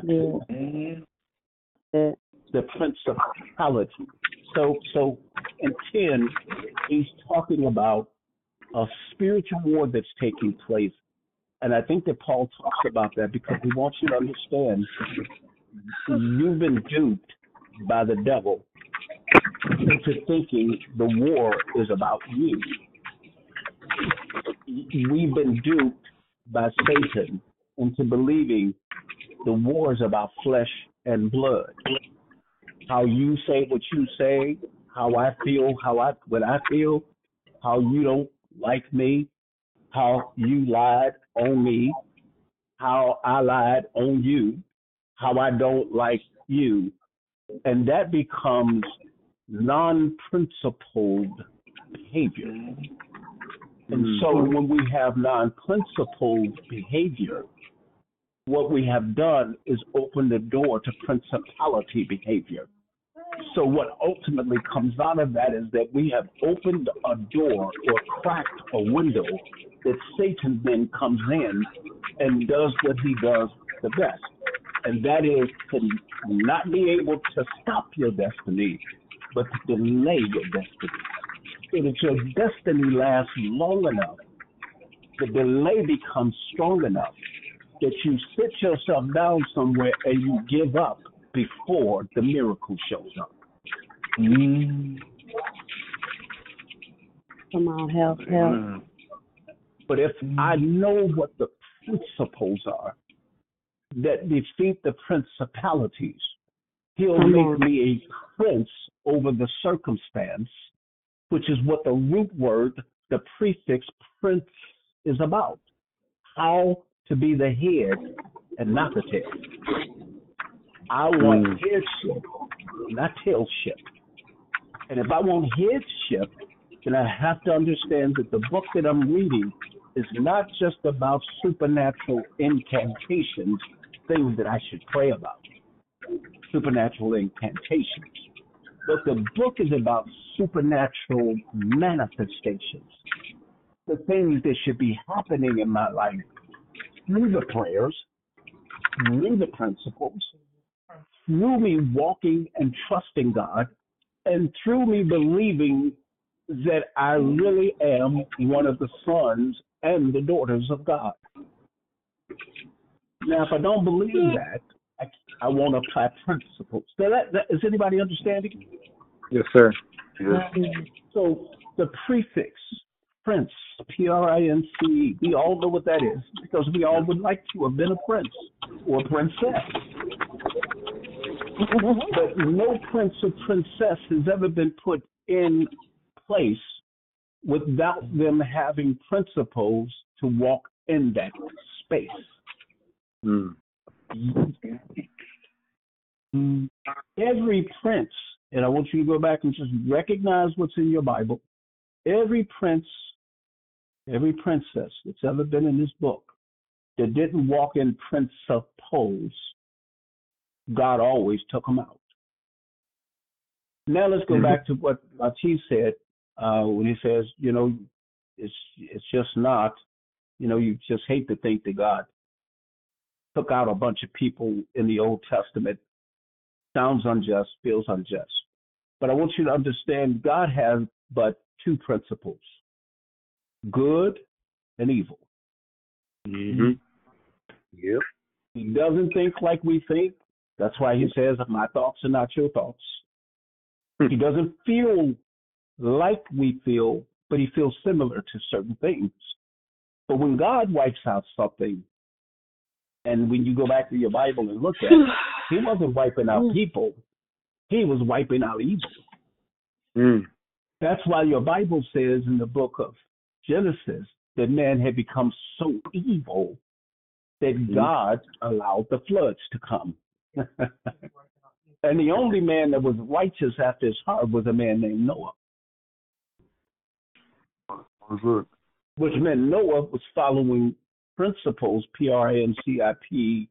good. The principality. So in 10, he's talking about a spiritual war that's taking place. And I think that Paul talks about that because he wants you to understand you've been duped by the devil into thinking the war is about you. We've been duped by Satan into believing the war is about flesh and blood. How you say what you say, how I feel, what I feel, how you don't like me, how you lied on me, how I lied on you, how I don't like you. And that becomes non-principled behavior. And so when we have non-principled behavior, what we have done is open the door to principality behavior. So what ultimately comes out of that is that we have opened a door or cracked a window that Satan then comes in and does what he does the best. And that is to not be able to stop your destiny, but to delay your destiny. So that your destiny lasts long enough, the delay becomes strong enough that you sit yourself down somewhere and you give up before the miracle shows up. Mm. Come on, help. But if I know what the principles are that defeat the principalities, he'll Come make on. me a prince over the circumstance, which is what the root word, the prefix prince, is about. How to be the head and not the tail. I want headship, not tailship. And if I want headship, then I have to understand that the book that I'm reading is not just about supernatural incantations, things that I should pray about, supernatural incantations. But the book is about supernatural manifestations, the things that should be happening in my life through the prayers, through the principles, through me walking and trusting God, and through me believing that I really am one of the sons and the daughters of God. Now, if I don't believe that, I won't apply principles. So is anybody understanding? Yes, sir. So the prefix, prince, Prince, we all know what that is because we all would like to have been a prince or a princess. But no prince or princess has ever been put in place without them having principles to walk in that space. Every prince, and I want you to go back and just recognize what's in your Bible. Every prince, every princess that's ever been in this book that didn't walk in principles, God always took them out. Now let's go back to what Chief said when he says, it's just not, you just hate to think that God took out a bunch of people in the Old Testament. Sounds unjust, feels unjust. But I want you to understand God has but two principles, good and evil. Mm-hmm. Yep. He doesn't think like we think. That's why he says, my thoughts are not your thoughts. He doesn't feel like we feel, but he feels similar to certain things. But when God wipes out something, and when you go back to your Bible and look at it, he wasn't wiping out people. He was wiping out evil. That's why your Bible says in the book of Genesis that man had become so evil that God allowed the floods to come. And the only man that was righteous after his heart was a man named Noah. Which meant Noah was following principles, Principle,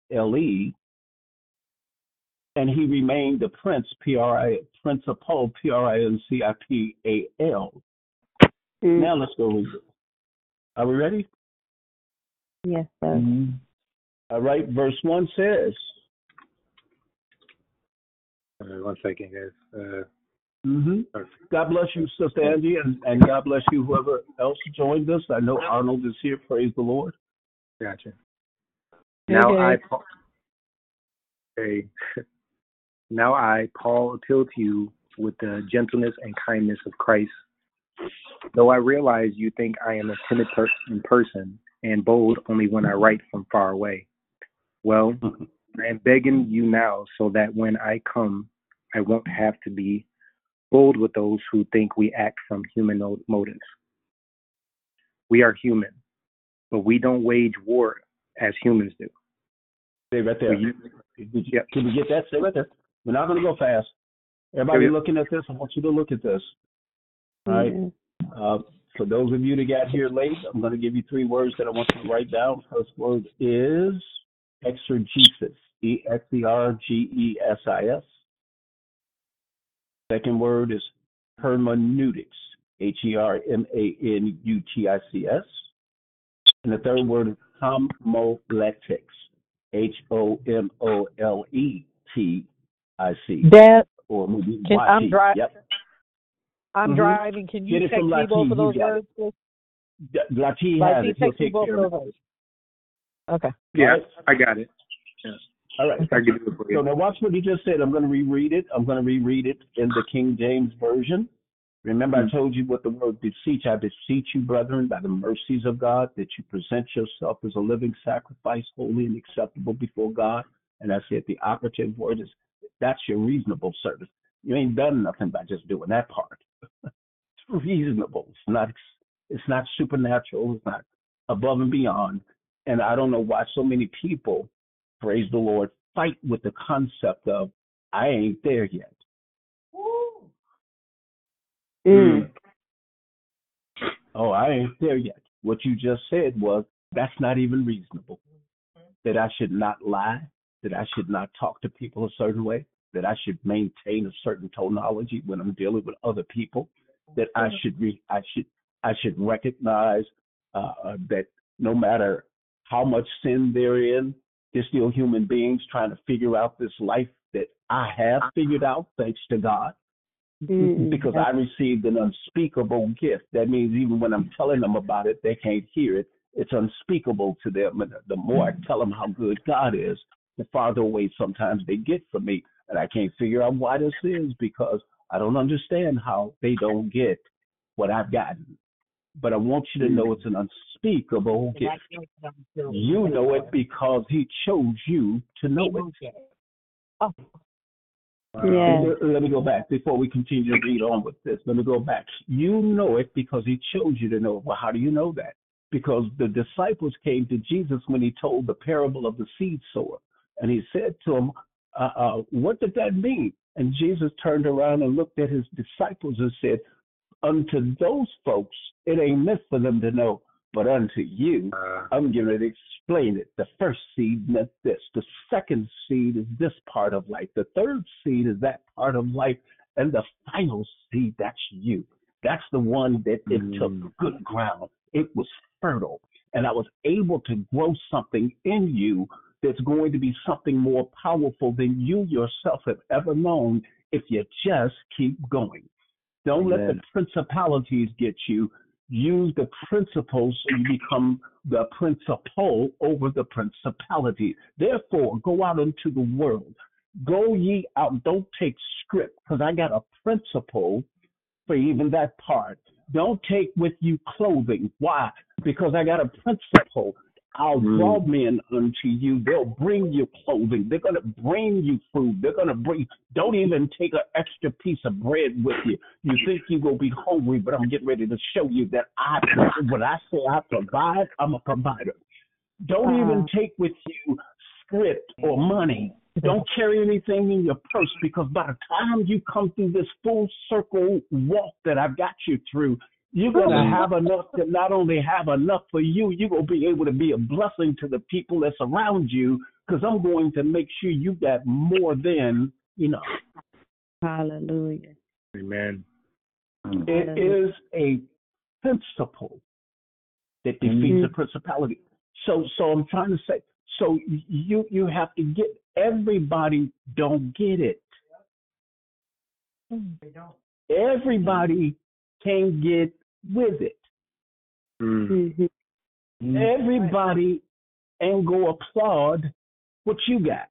and he remained a prince, Principle, Principal. Now let's go read it. Are we ready? Yes, sir. All right, verse 1 says. 1 second, guys. God bless you, Sister Angie, and God bless you, whoever else joined us. I know Arnold is here. Praise the Lord. Gotcha. Now I, Paul, appeal to you with the gentleness and kindness of Christ. Though I realize you think I am a timid in person and bold only when I write from far away. Well, I am begging you now so that when I come, I won't have to be bold with those who think we act from human motives. We are human, but we don't wage war as humans do. Stay right there. Can we get that? Stay right there. We're not going to go fast. Everybody looking at this, I want you to look at this. All right. For those of you that got here late, I'm going to give you 3 words that I want you to write down. First word is exegesis, exergesis. Second word is hermeneutics, hermeneutics. And the third word is homiletics, homoletics. Dad, or maybe I'm Wati. Yep. I'm driving. Can you Get it text from me both Lati. of You those got words, please? it. Lati has it. He'll Text me take both care of of those it. words. Okay. Yeah, Right. I got it. Yeah. All right. I can do it for So you. now watch what he just said. I'm going to reread it. I'm going to reread it in the King James Version. Remember, I told you what the word beseech. I beseech you, brethren, by the mercies of God, that you present yourself as a living sacrifice, holy and acceptable before God. And I said the operative word is that's your reasonable service. You ain't done nothing by just doing that part. It's reasonable. It's not supernatural. It's not above and beyond. And I don't know why so many people, praise the Lord, fight with the concept of I ain't there yet. Woo. Oh, I ain't there yet. What you just said was that's not even reasonable. That I should not lie, that I should not talk to people a certain way, that I should maintain a certain tonality when I'm dealing with other people, that I should recognize that no matter how much sin they're in, they're still human beings trying to figure out this life that I have figured out, thanks to God. Because I received an unspeakable gift. That means even when I'm telling them about it, they can't hear it. It's unspeakable to them. And the more I tell them how good God is, the farther away sometimes they get from me. And I can't figure out why this is because I don't understand how they don't get what I've gotten. But I want you to know it's an unspeakable gift. You know it because He chose you to know it. Oh. Yeah. Let me go back before we continue to read on with this. Let me go back. You know it because He chose you to know it. Well, how do you know that? Because the disciples came to Jesus when He told the parable of the seed sower. And He said to them, what did that mean? And Jesus turned around and looked at His disciples and said, unto those folks, it ain't meant for them to know, but unto you, I'm going to explain it. The first seed meant this. The second seed is this part of life. The third seed is that part of life. And the final seed, that's you. That's the one that it took good ground. It was fertile. And I was able to grow something in you that's going to be something more powerful than you yourself have ever known if you just keep going. Don't let the principalities get you. Use the principles so you become the principal over the principality. Therefore, go out into the world. Go ye out. Don't take script because I got a principle for even that part. Don't take with you clothing. Why? Because I got a principle. I'll draw men unto you. They'll bring you clothing. They're going to bring you food. They're going to bring, don't even take an extra piece of bread with you. You think you're going to be hungry, but I'm getting ready to show you that when I say I provide, I'm a provider. Don't even take with you script or money. Don't carry anything in your purse because by the time you come through this full circle walk that I've got you through, you're going to have enough to not only have enough for you, you're going to be able to be a blessing to the people that's around you because I'm going to make sure you got more than enough. Hallelujah. Amen. It is a principle that defeats a principality. So I'm trying to say, so you have to get, everybody don't get it. They don't. Everybody can get with it. Everybody ain't go applaud what you got.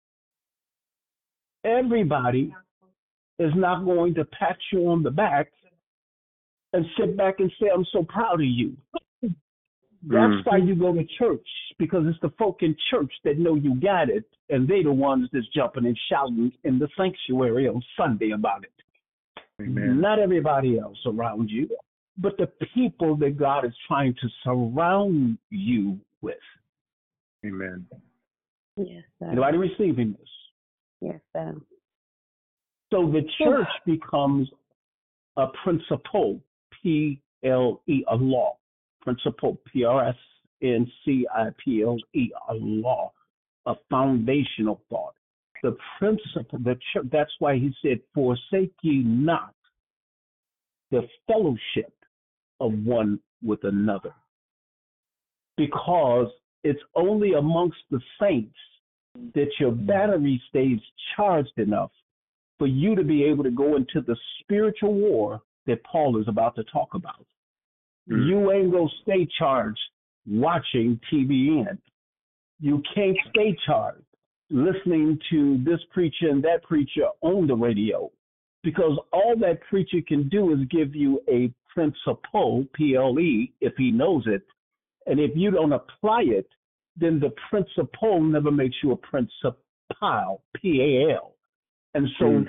Everybody is not going to pat you on the back and sit back and say, I'm so proud of you. That's why you go to church, because it's the folk in church that know you got it, and they the ones that's jumping and shouting in the sanctuary on Sunday about it. Amen. Not everybody else around you, but the people that God is trying to surround you with. Amen. Yes, sir. Anybody receiving this? Yes, sir. So the church becomes a principle, P-L-E, a law. Principle, P-R-S-N-C-I-P-L-E, a law, a foundational thought. The principle, the church, that's why he said, forsake ye not the fellowship of one with another. Because it's only amongst the saints that your battery stays charged enough for you to be able to go into the spiritual war that Paul is about to talk about. You ain't going to stay charged watching TBN. You can't stay charged listening to this preacher and that preacher on the radio, because all that preacher can do is give you a principle, P-L-E, if he knows it. And if you don't apply it, then the principle never makes you a principal, P-A-L. And so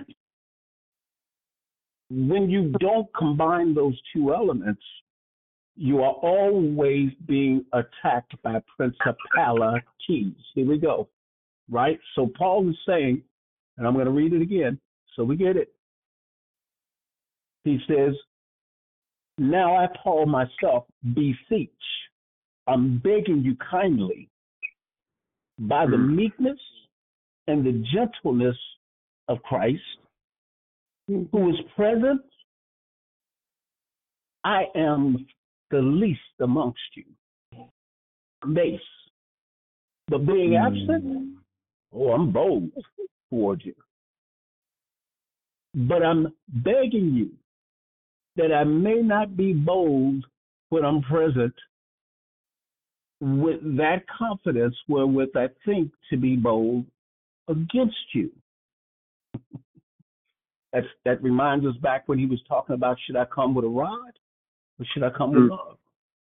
when you don't combine those two elements, you are always being attacked by principalities. Here we go, right? So Paul is saying, and I'm going to read it again so we get it. He says, now I, Paul, myself, beseech, I'm begging you kindly, by the meekness and the gentleness of Christ, who is present, I am the least amongst you. Base. But being absent, I'm bold towards you. But I'm begging you that I may not be bold when I'm present with that confidence wherewith I think to be bold against you. That reminds us back when he was talking about, should I come with a rod or should I come with love?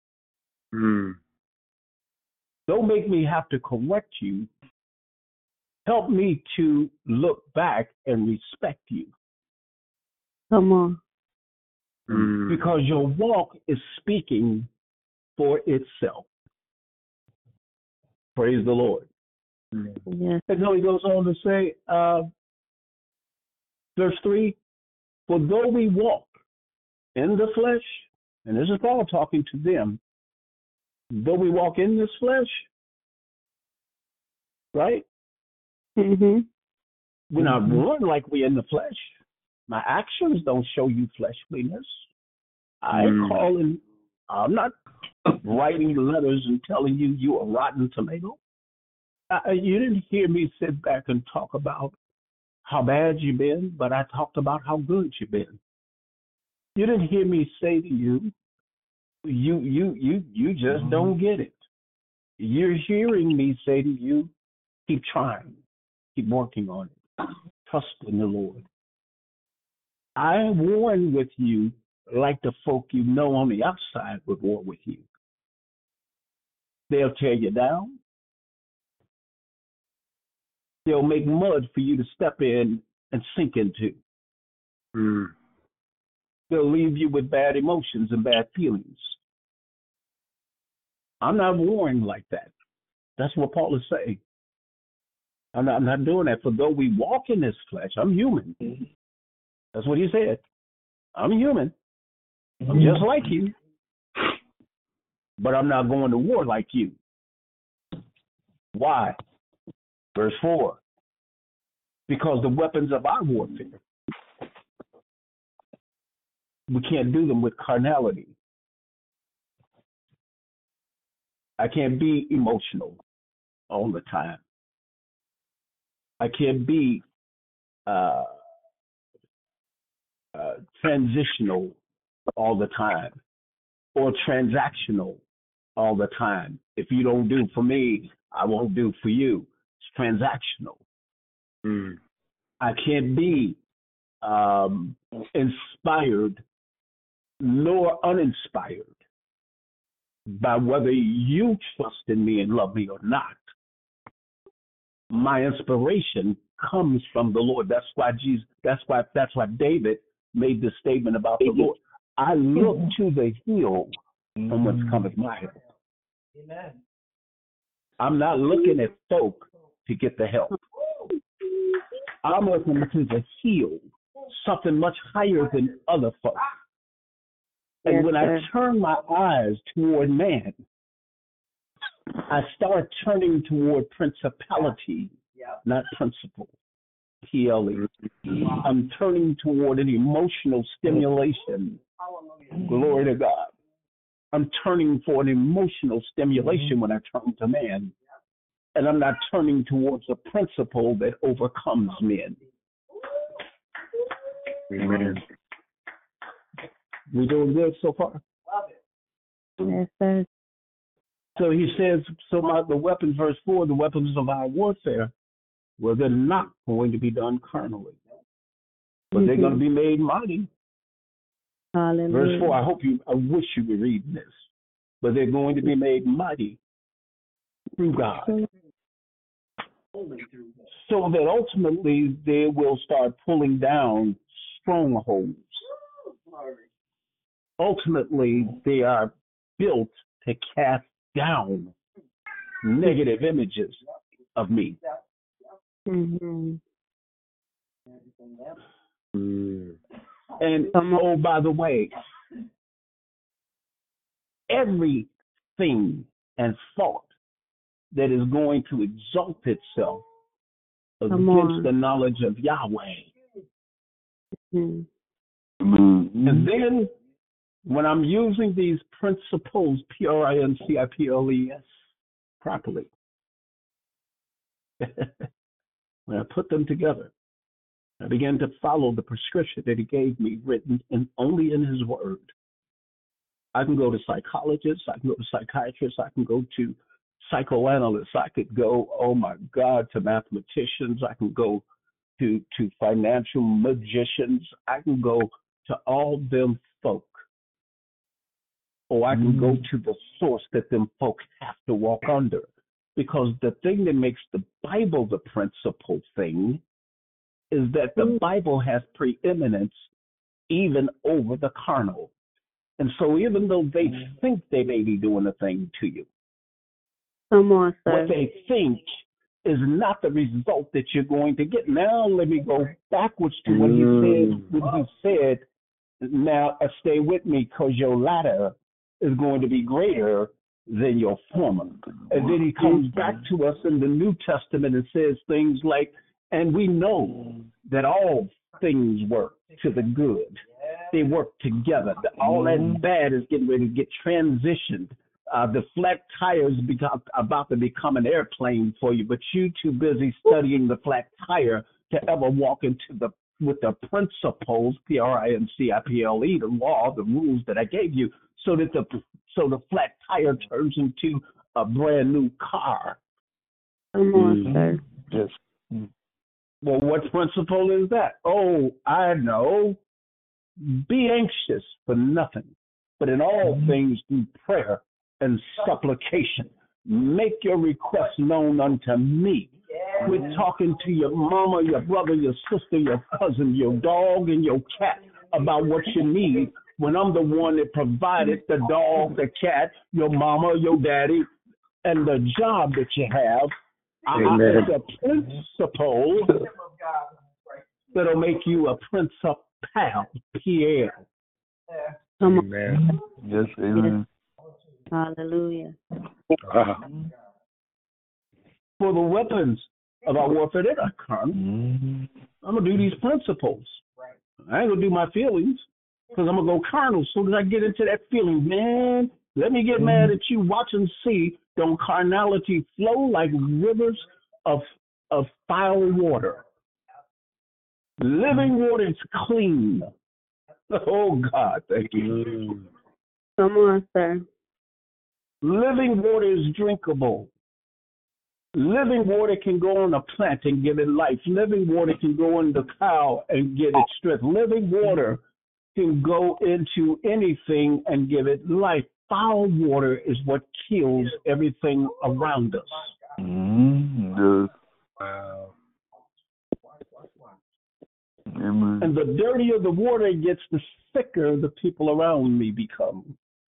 Don't make me have to correct you. Help me to look back and respect you. Come on. Because your walk is speaking for itself. Praise the Lord. Yes. And so he goes on to say, verse 3, for though we walk in the flesh, and this is Paul talking to them, though we walk in this flesh, right? Mm-hmm. We're not born like we're in the flesh. My actions don't show you fleshliness. I'm not writing letters and telling you you're a rotten tomato. You didn't hear me sit back and talk about how bad you've been, but I talked about how good you've been. You didn't hear me say to you, you just don't get it. You're hearing me say to you, keep trying, keep working on it, trust in the Lord. I warn with you like the folk you know on the outside would war with you. They'll tear you down. They'll make mud for you to step in and sink into. They'll leave you with bad emotions and bad feelings. I'm not warring like that. That's what Paul is saying. I'm not doing that. For though we walk in this flesh, I'm human. That's what he said. I'm human. I'm just like you. But I'm not going to war like you. Why? Verse 4. Because the weapons of our warfare, we can't do them with carnality. I can't be emotional all the time. I can't be transitional all the time or transactional all the time. If you don't do for me, I won't do for you. It's transactional. I can't be inspired nor uninspired by whether you trust in me and love me or not. My inspiration comes from the Lord. That's why Jesus. That's why David made this statement about the Lord. I look to the hill from whence cometh my help. Amen. I'm not looking at folk to get the help. I'm looking to the hill, something much higher than other folk. And when I turn my eyes toward man, I start turning toward principality, not principle. PLE. I'm turning toward an emotional stimulation. Glory to God. I'm turning for an emotional stimulation when I turn to man. And I'm not turning towards a principle that overcomes men. Amen. We doing good so far? Yes, sir. So he says, the weapons, verse 4, the weapons of our warfare, well, they're not going to be done carnally, but they're going to be made mighty. Hallelujah. Verse 4, I wish you were reading this, but they're going to be made mighty through God. So that ultimately they will start pulling down strongholds. Ultimately, they are built to cast down negative images of me. Mm-hmm. And oh, by the way, everything and thought that is going to exalt itself against the knowledge of Yahweh. Mm-hmm. And then when I'm using these principles, Principles, properly, when I put them together, I began to follow the prescription that he gave me, written only in his word. I can go to psychologists, I can go to psychiatrists, I can go to psychoanalysts, I could go, oh my God, to mathematicians, I can go to financial magicians, I can go to all them folk. Or I can go to the source that them folk have to walk under. Because the thing that makes the Bible the principal thing is that the Bible has preeminence even over the carnal. And so even though they think they may be doing a thing to you, Come on, sir. what they think is not the result that you're going to get. Now let me go backwards to what he said. Now stay with me, because your latter is going to be greater than your former. And then he comes back to us in the New Testament and says things like, and we know that all things work to the good. They work together. All that bad is getting ready to get transitioned. The flat tire is about to become an airplane for you, but you too busy studying the flat tire to ever walk into with the principles, Principle, the law, the rules that I gave you, so the flat tire turns into a brand new car. Come on, sir. Yes. Well, what principle is that? Oh, I know. Be anxious for nothing, but in all things through prayer and supplication, make your requests known unto me. Quit talking to your mama, your brother, your sister, your cousin, your dog, and your cat about what you need, when I'm the one that provided the dog, the cat, your mama, your daddy, and the job that you have. It's a principle that'll make you a principal, PL. Come Amen. Yes, amen. Hallelujah. Wow. For the weapons of our warfare, they're not carnal. I'm going to do these principles. I ain't going to do my feelings, because I'm going to go carnal. As soon as I get into that feeling, man, let me get mad at you. Watch and see. Don't carnality flow like rivers of foul water. Living water is clean. Oh, God, thank you. Come on, sir. Living water is drinkable. Living water can go on a plant and give it life. Living water can go in the cow and give it strength. Living water can go into anything and give it life. Foul water is what kills everything around us. Yes. Wow. Amen. And the dirtier the water gets, the sicker the people around me become.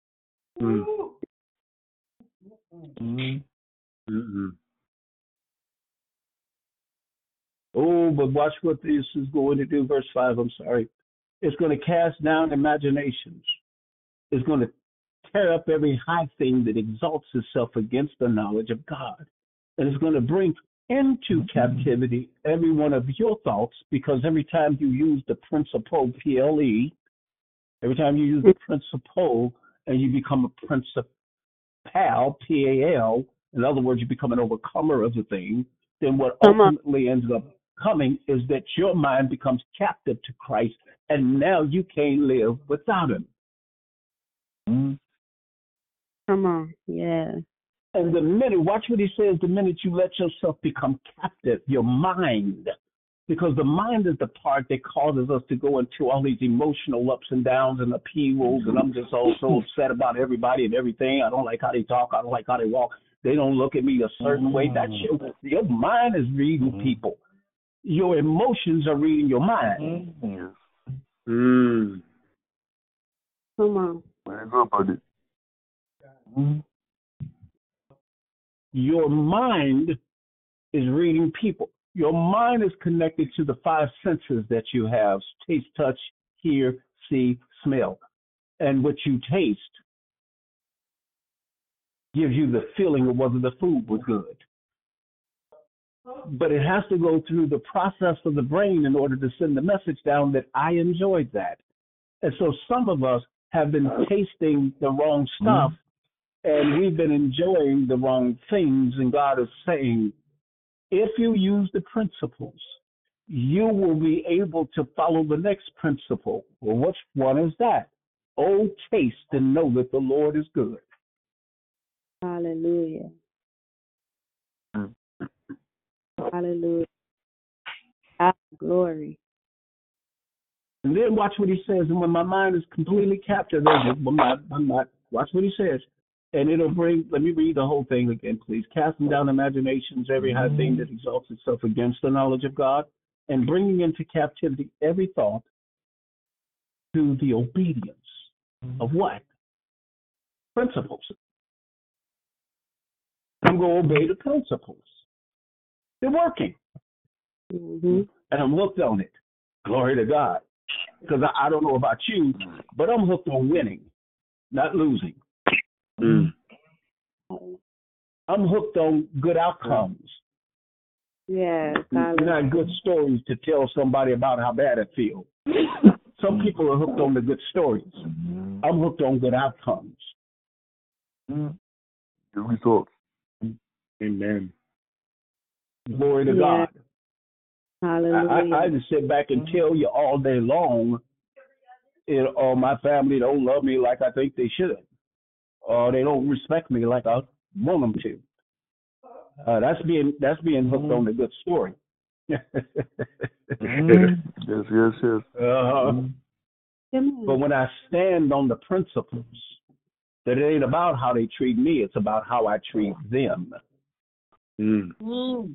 Oh, but watch what this is going to do. Verse 5, I'm sorry. It's going to cast down imaginations. It's going to tear up every high thing that exalts itself against the knowledge of God. And it's going to bring into captivity every one of your thoughts, because every time you use the principle, PLE, every time you use the principle and you become a principal, PAL, in other words, you become an overcomer of the thing, then what ultimately ends up coming is that your mind becomes captive to Christ, and now you can't live without him. Mm. Come on. Yeah. And watch what he says, the minute you let yourself become captive, your mind, because the mind is the part that causes us to go into all these emotional ups and downs and upheavals, and I'm just all so upset about everybody and everything. I don't like how they talk. I don't like how they walk. They don't look at me a certain way. That's your mind is reading people. Your emotions are reading your mind. Yes. Mm. Come on. Where's up about it? Mm. Your mind is reading people. Your mind is connected to the five senses that you have: taste, touch, hear, see, smell. And what you taste gives you the feeling of whether the food was good. But it has to go through the process of the brain in order to send the message down that I enjoyed that. And so some of us have been tasting the wrong stuff, and we've been enjoying the wrong things. And God is saying, if you use the principles, you will be able to follow the next principle. Well, which one is that? Oh, taste and know that the Lord is good. Hallelujah. Hallelujah. Glory. And then watch what he says. And when my mind is completely captivated, watch what he says. And it'll bring, let me read the whole thing again, please. Casting down imaginations, every high thing that exalts itself against the knowledge of God, and bringing into captivity every thought to the obedience of what? Principles. I'm going to obey the principles. They're working. Mm-hmm. And I'm hooked on it. Glory to God. Because I don't know about you, but I'm hooked on winning, not losing. Mm. I'm hooked on good outcomes. Yes. Not good stories to tell somebody about how bad it feels. Some people are hooked on the good stories. I'm hooked on good outcomes. Good results. Amen. Glory to God. Hallelujah. I just sit back and tell you all day long, or my family don't love me like I think they should, or they don't respect me like I want them to. That's being hooked on the good story. Yes. But when I stand on the principles, that it ain't about how they treat me, it's about how I treat them. Mm.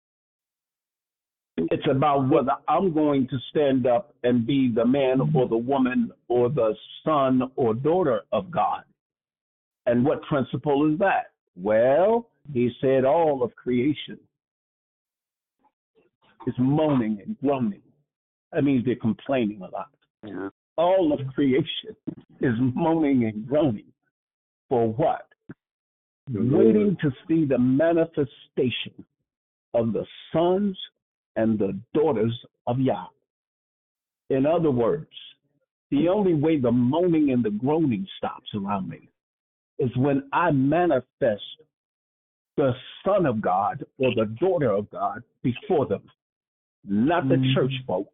It's about whether I'm going to stand up and be the man or the woman or the son or daughter of God. And what principle is that? Well, he said all of creation is moaning and groaning. That means they're complaining a lot. Yes. All of creation is moaning and groaning. For what? Waiting to see the manifestation of the sons and the daughters of Yah. In other words, the only way the moaning and the groaning stops around me is when I manifest the Son of God or the daughter of God before them. Not the church folks.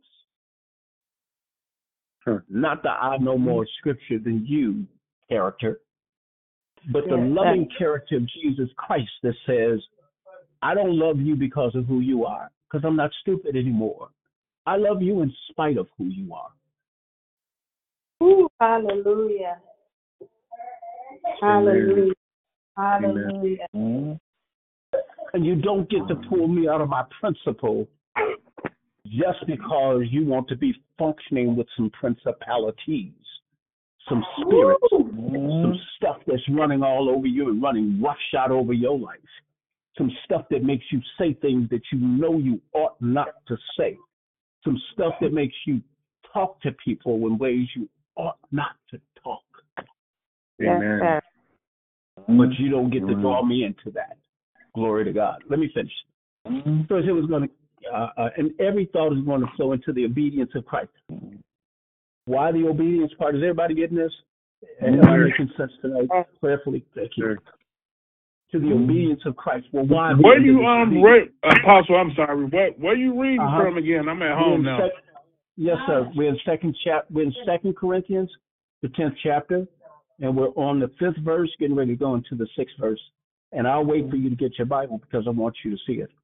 Not the I know more scripture than you character, but the loving character of Jesus Christ that says, I don't love you because of who you are, because I'm not stupid anymore. I love you in spite of who you are. Ooh, hallelujah. Hallelujah. Hallelujah. And you don't get to pull me out of my principle just because you want to be functioning with some principalities, some spirits, some stuff that's running all over you and running roughshod over your life, some stuff that makes you say things that you know you ought not to say, some stuff that makes you talk to people in ways you ought not to talk. Amen. Yes, But you don't get to draw me into that. Glory to God. Let me finish. So it was going to, and every thought is going to flow into the obedience of Christ. Why the obedience part? Is everybody getting this? Am I making sense tonight? Prayerfully, thank you. to the obedience of Christ. Well, why? Where you Apostle? I'm sorry. Where you reading Uh-huh. from again? I'm at home now. Yes, sir. We're in Second Corinthians, the 10th chapter, and we're on the 5th verse, getting ready to go into the 6th verse. And I'll wait for you to get your Bible because I want you to see it.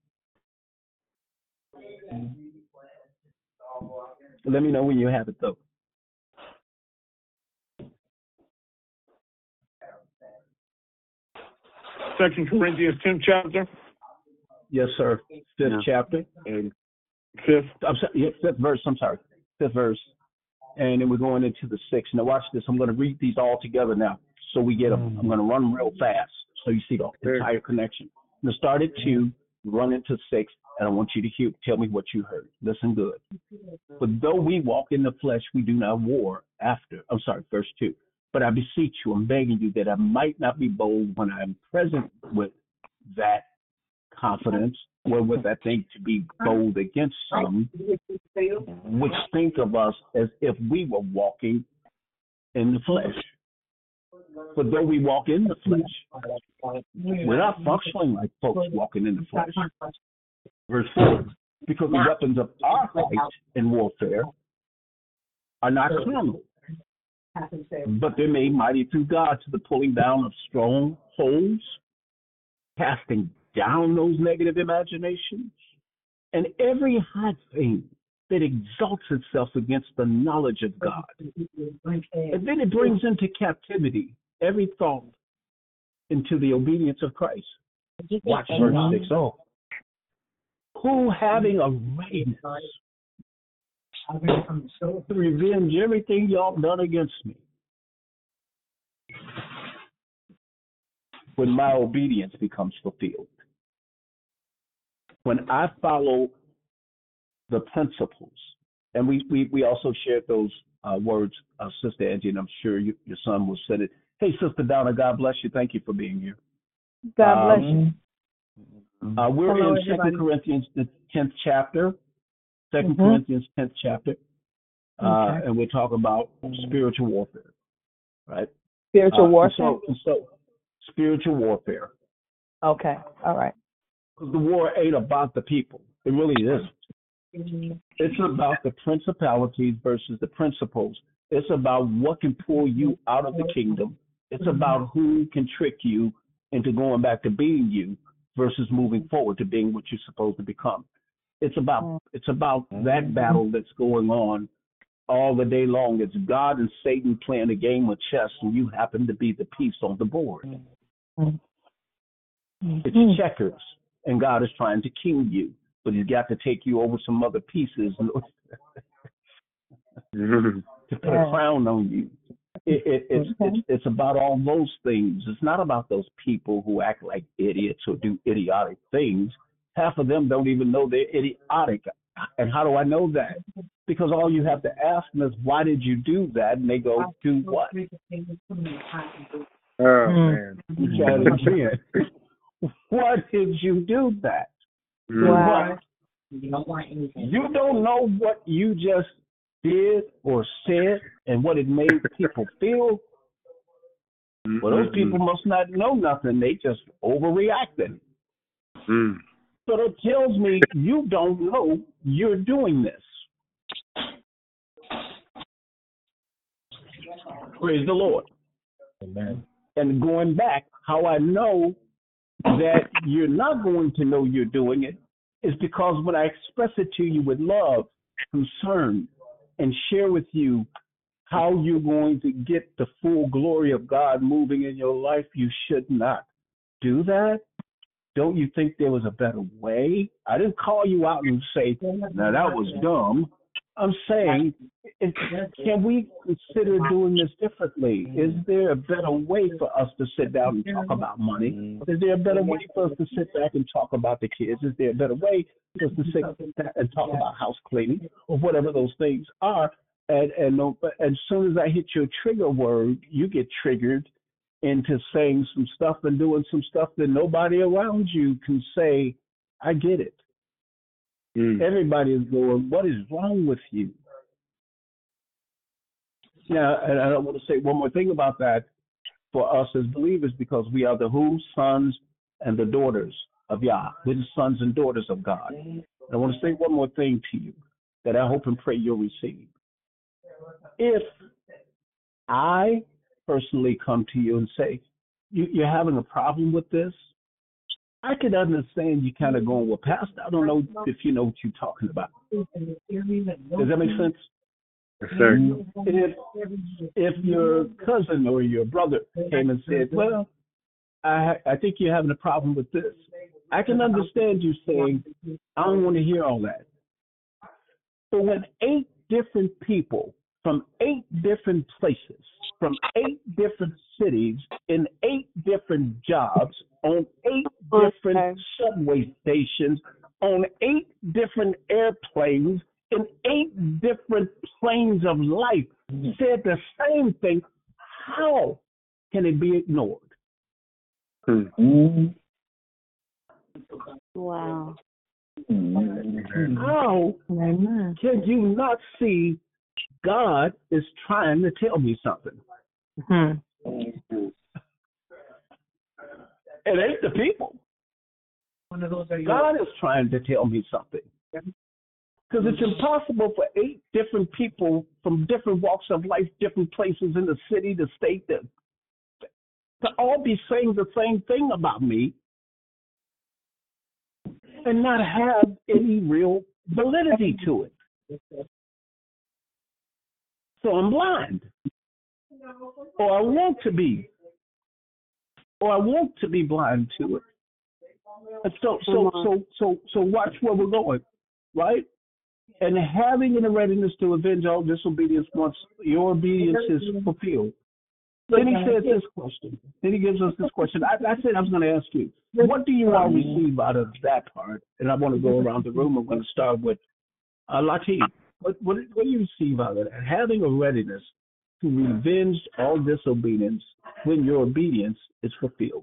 Let me know when you have it, though. Second Corinthians 10th chapter. Yes, sir. 5th chapter. And 5th. I'm sorry, yeah, 5th verse. I'm sorry. 5th verse. And then we're going into the 6th. Now watch this. I'm going to read these all together now, so we get them. I'm going to run real fast, so you see the entire connection. I'm going to start at 2, run into 6, and I want you to tell me what you heard. Listen good. But though we walk in the flesh, we do not war after. I'm sorry, verse 2. But I beseech you, I'm begging you that I might not be bold when I am present with that confidence, wherewith I think to be bold against some, which think of us as if we were walking in the flesh. But though we walk in the flesh, we're not functioning like folks walking in the flesh. Verse 4, because the weapons of our fight in warfare are not carnal, but they're made mighty through God to the pulling down of strongholds, casting down those negative imaginations, and every high thing that exalts itself against the knowledge of God. And then it brings into captivity every thought into the obedience of Christ. Watch verse 6. Oh, who having a readiness to revenge everything y'all done against me, when my obedience becomes fulfilled. When I follow the principles, and we also shared those words, Sister Angie, and I'm sure your son will send it. Hey, Sister Donna, God bless you. Thank you for being here. God bless you. We're Hello, in 2 everybody. Corinthians, the 10th chapter. 2 Mhm. Corinthians, 10th chapter. Okay. And we're talking about spiritual warfare, right? Spiritual warfare? So spiritual warfare. Okay. All right. Because the war ain't about the people. It really isn't. It's about the principalities versus the principles. It's about what can pull you out of the kingdom. It's about who can trick you into going back to being you versus moving forward to being what you're supposed to become. It's about that battle that's going on all the day long. It's God and Satan playing a game of chess, and you happen to be the piece on the board. It's checkers, and God is trying to king you, but he's got to take you over some other pieces to put a crown on you. It's about all those things. It's not about those people who act like idiots or do idiotic things. Half of them don't even know they're idiotic. And how do I know that? Because all you have to ask them is, why did you do that? And they go, do what? Oh, man. You try it again. Why did you do that? Wow. You don't know what you just did or said and what it made people feel. Well, those people must not know nothing. They just overreacted. So that tells me you don't know you're doing this. Praise the Lord. Amen. And going back, how I know that you're not going to know you're doing it is because when I express it to you with love, concern, and share with you how you're going to get the full glory of God moving in your life, you should not do that. Don't you think there was a better way? I didn't call you out and say, now that was dumb. I'm saying, can we consider doing this differently? Is there a better way for us to sit down and talk about money? Is there a better way for us to sit back and talk about the kids? Is there a better way for us to sit back and talk about house cleaning or whatever those things are? And as soon as I hit your trigger word, you get triggered into saying some stuff and doing some stuff that nobody around you can say, I get it. Everybody is going, what is wrong with you? Now, and I want to say one more thing about that for us as believers, because we are the who? Sons and the daughters of Yah. We're the sons and daughters of God. And I want to say one more thing to you that I hope and pray you'll receive. If I personally come to you and say, you're having a problem with this, I can understand you kind of going, well, Pastor, I don't know if you know what you're talking about. Does that make sense? Yes, sir. If your cousin or your brother came and said, well, I think you're having a problem with this, I can understand you saying, I don't want to hear all that. But when 8 different people from 8 different places, from 8 different cities, in 8 different jobs, on 8 different subway stations, on 8 different airplanes, in 8 different planes of life, said the same thing, how can it be ignored? Wow. How can you not see God is trying to tell me something? It ain't the people. God is trying to tell me something. Because it's impossible for 8 different people from different walks of life, different places in the city, the state, to all be saying the same thing about me and not have any real validity to it. So I'm blind. Or I want to be blind to it. And so watch where we're going, right? And having a readiness to avenge all disobedience once your obedience is fulfilled. Then he says this question. Then he gives us this question. I said I was going to ask you, what do you all receive out of that part? And I want to go around the room. I'm going to start with Latif. What do you receive out of that? Having a readiness to revenge all disobedience when your obedience is fulfilled.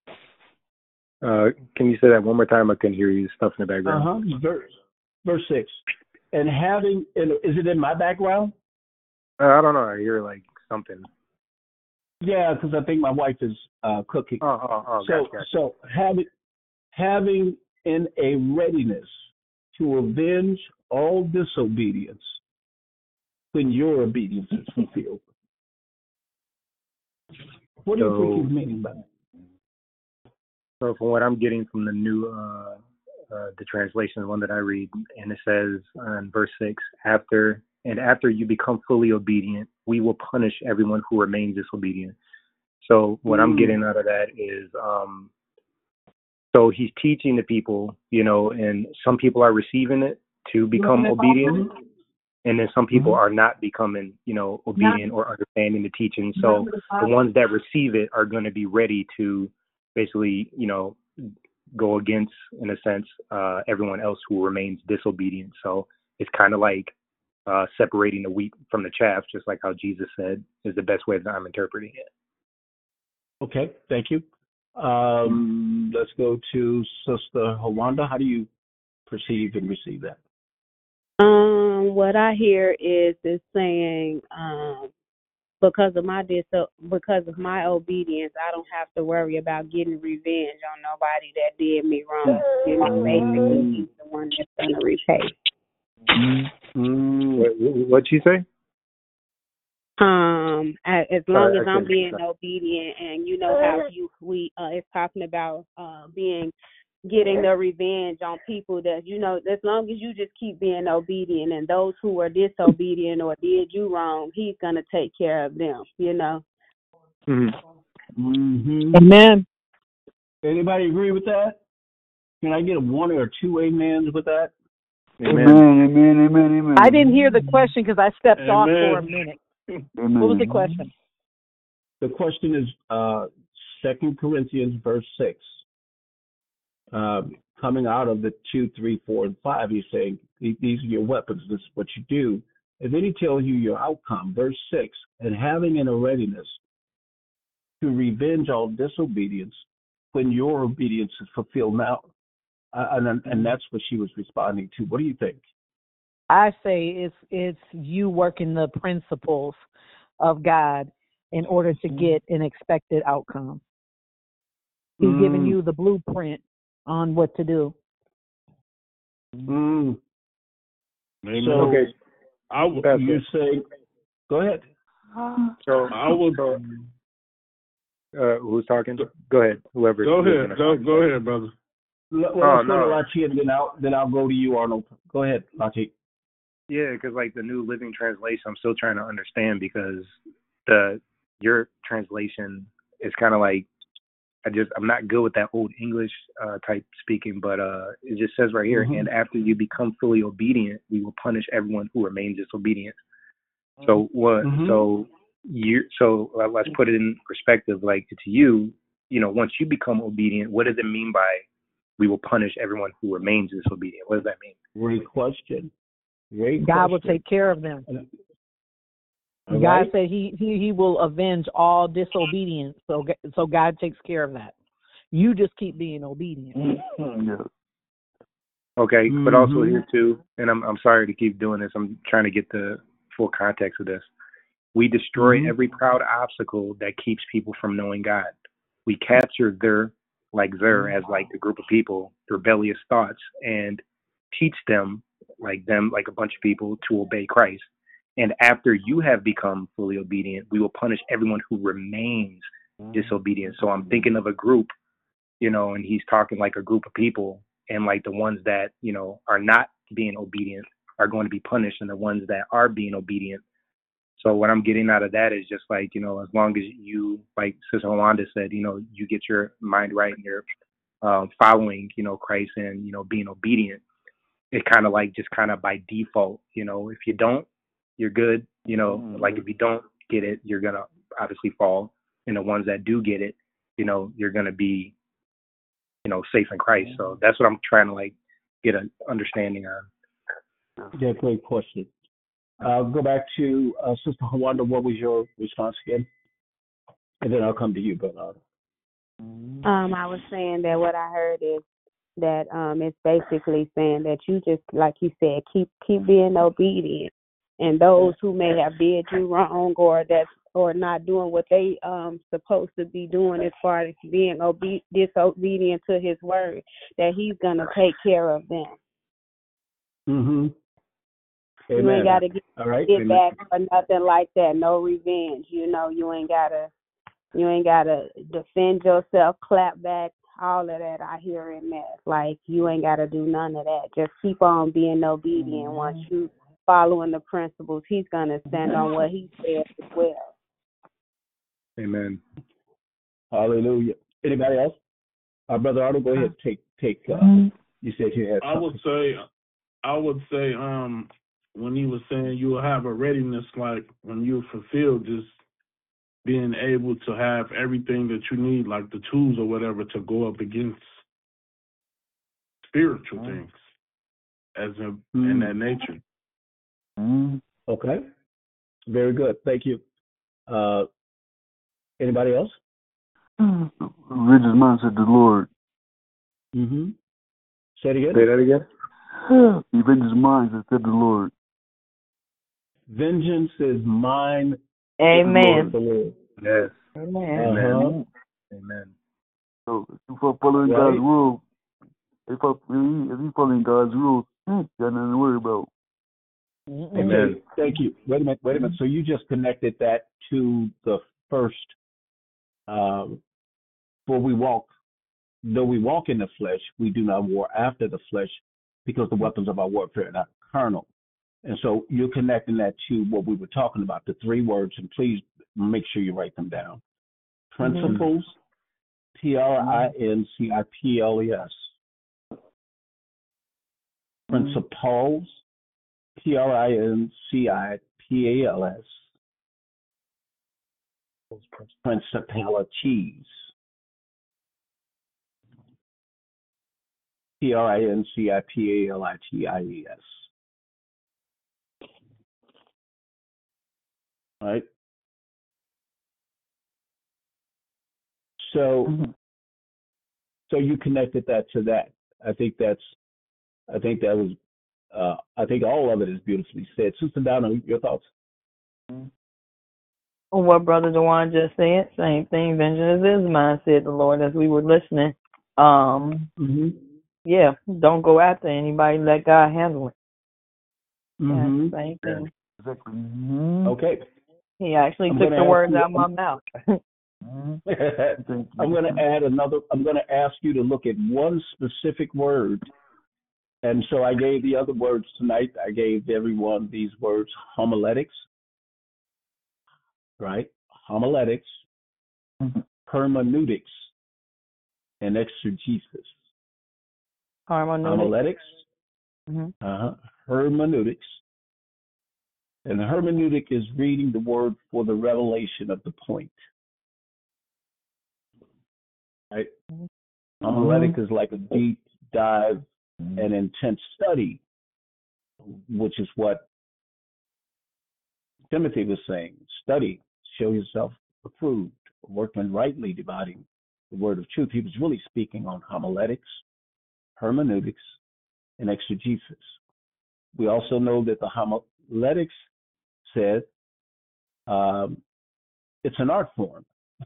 Can you say that one more time? I couldn't hear you. Stuff in the background. Verse 6. And having, is it in my background? I don't know. I hear like something. Yeah, because I think my wife is cooking. Gotcha. So having in a readiness to avenge all disobedience when your obedience is fulfilled. What do you think he's meaning by that? So from what I'm getting from the new, the translation, the one that I read, and it says in verse 6, after you become fully obedient, we will punish everyone who remains disobedient. So what I'm getting out of that is, so he's teaching the people, and some people are receiving it to become obedient, and then some people are not becoming, obedient or understanding the teaching. So the ones that receive it are going to be ready to basically, go against, in a sense, everyone else who remains disobedient. So it's kind of like separating the wheat from the chaff, just like how Jesus said, is the best way that I'm interpreting it. Okay, thank you. Let's go to Sister Hawanda. How do you perceive and receive that? What I hear is saying, because of my obedience, I don't have to worry about getting revenge on nobody that did me wrong. Basically, he's the one that's going to repay. What'd she say? As long as I'm being obedient, and how it's talking about getting the revenge on people that as long as you just keep being obedient, and those who were disobedient or did you wrong, he's gonna take care of them. Amen. Anybody agree with that? Can I get a 1 or 2 amens with that? Amen. I didn't hear the question because I stepped off for a minute. What was the question? The question is 2 Corinthians verse 6. Coming out of the 2, 3, 4, and 5, he's saying these are your weapons. This is what you do, and then he tells you your outcome. Verse 6: and having in a readiness to revenge all disobedience when your obedience is fulfilled. Now, and that's what she was responding to. What do you think? I say it's you working the principles of God in order to get an expected outcome. He's giving you the blueprint on what to do. Amen. So, Okay. you say, go ahead. So I was. who's talking? Go ahead. Whoever. Go ahead. Go ahead, brother. Let's go to Lachi, and then I'll go to you, Arnold. Go ahead, Lachi. Yeah, because like the New Living Translation, I'm still trying to understand because your translation is kind of like I'm not good with that old English type speaking, but it just says right here, and after you become fully obedient, we will punish everyone who remains disobedient. So what? So let's put it in perspective. Like it's you, once you become obedient, what does it mean by we will punish everyone who remains disobedient? What does that mean? Great question. God will take care of them. All God right. said he will avenge all disobedience. So God takes care of that. You just keep being obedient. Okay, but also here too, and I'm sorry to keep doing this. I'm trying to get the full context of this. We destroy every proud obstacle that keeps people from knowing God. We capture their as like the group of people, rebellious thoughts, and teach them like a bunch of people to obey Christ. And after you have become fully obedient, we will punish everyone who remains disobedient. So I'm thinking of a group, and he's talking like a group of people, and like the ones that, are not being obedient are going to be punished, and the ones that are being obedient. So what I'm getting out of that is just like, as long as you, like Sister Wanda said, you get your mind right and you're following, Christ and, being obedient, it kind of like just kind of by default, if you don't, you're good, like if you don't get it, you're going to obviously fall. And the ones that do get it, you're going to be, safe in Christ. So that's what I'm trying to like get an understanding on. Yeah, great question. Go back to Sister Wanda. What was your response again? And then I'll come to you, Bernard. I was saying that what I heard is that it's basically saying that you just, like you said, keep being obedient, and those who may have did you wrong or not doing what they supposed to be doing as far as being disobedient to His word, that He's gonna take care of them. Amen. You ain't gotta get Amen. back or nothing like that. No revenge. You ain't gotta defend yourself, clap back, all of that. I hear in that. Like, you ain't gotta do none of that. Just keep on being obedient. Once you following the principles, He's gonna stand on what He said as well. Amen. Hallelujah. Anybody else? Brother Otto, go ahead. Take. You said you had something. I would say, when he was saying you will have a readiness, like when you're fulfilled, just being able to have everything that you need, like the tools or whatever, to go up against spiritual things, as in that nature. Okay. Very good. Thank you. Anybody else? Religious mindset, the Lord. Say it again. Say that again. Religious mindset, said the Lord. Vengeance is mine. Amen. The Lord. Yes. Amen. Amen. So if you following God's rules, if you following God's rules, you got nothing to worry about. Amen. Okay, thank you. Wait a minute. So you just connected that to the first, for though we walk in the flesh, we do not war after the flesh, because the weapons of our warfare are not carnal. And so you're connecting that to what we were talking about, the three words, and please make sure you write them down. Principles, Principles. Principles, Principals. Principalities, Principalities. All right. So you connected that to that. I think that was. I think all of it is beautifully said. Sister Donna, your thoughts? What Brother Dewan just said, same thing. Vengeance is mine, said the Lord, as we were listening. Yeah, don't go after anybody. Let God handle it. Yeah, same thing. Exactly. Okay. He actually took the words out of my mouth. I'm going to add another. I'm going to ask you to look at one specific word. And so I gave the other words tonight. I gave everyone these words: homiletics, right? Homiletics, hermeneutics, and exegesis. Homiletics, hermeneutics. And hermeneutic is reading the word for the revelation of the point. Right? Homiletic is like a deep dive and intense study, which is what Timothy was saying. Study, show yourself approved, a workman rightly dividing the word of truth. He was really speaking on homiletics, hermeneutics, and exegesis. We also know that the homiletics said it's an art form.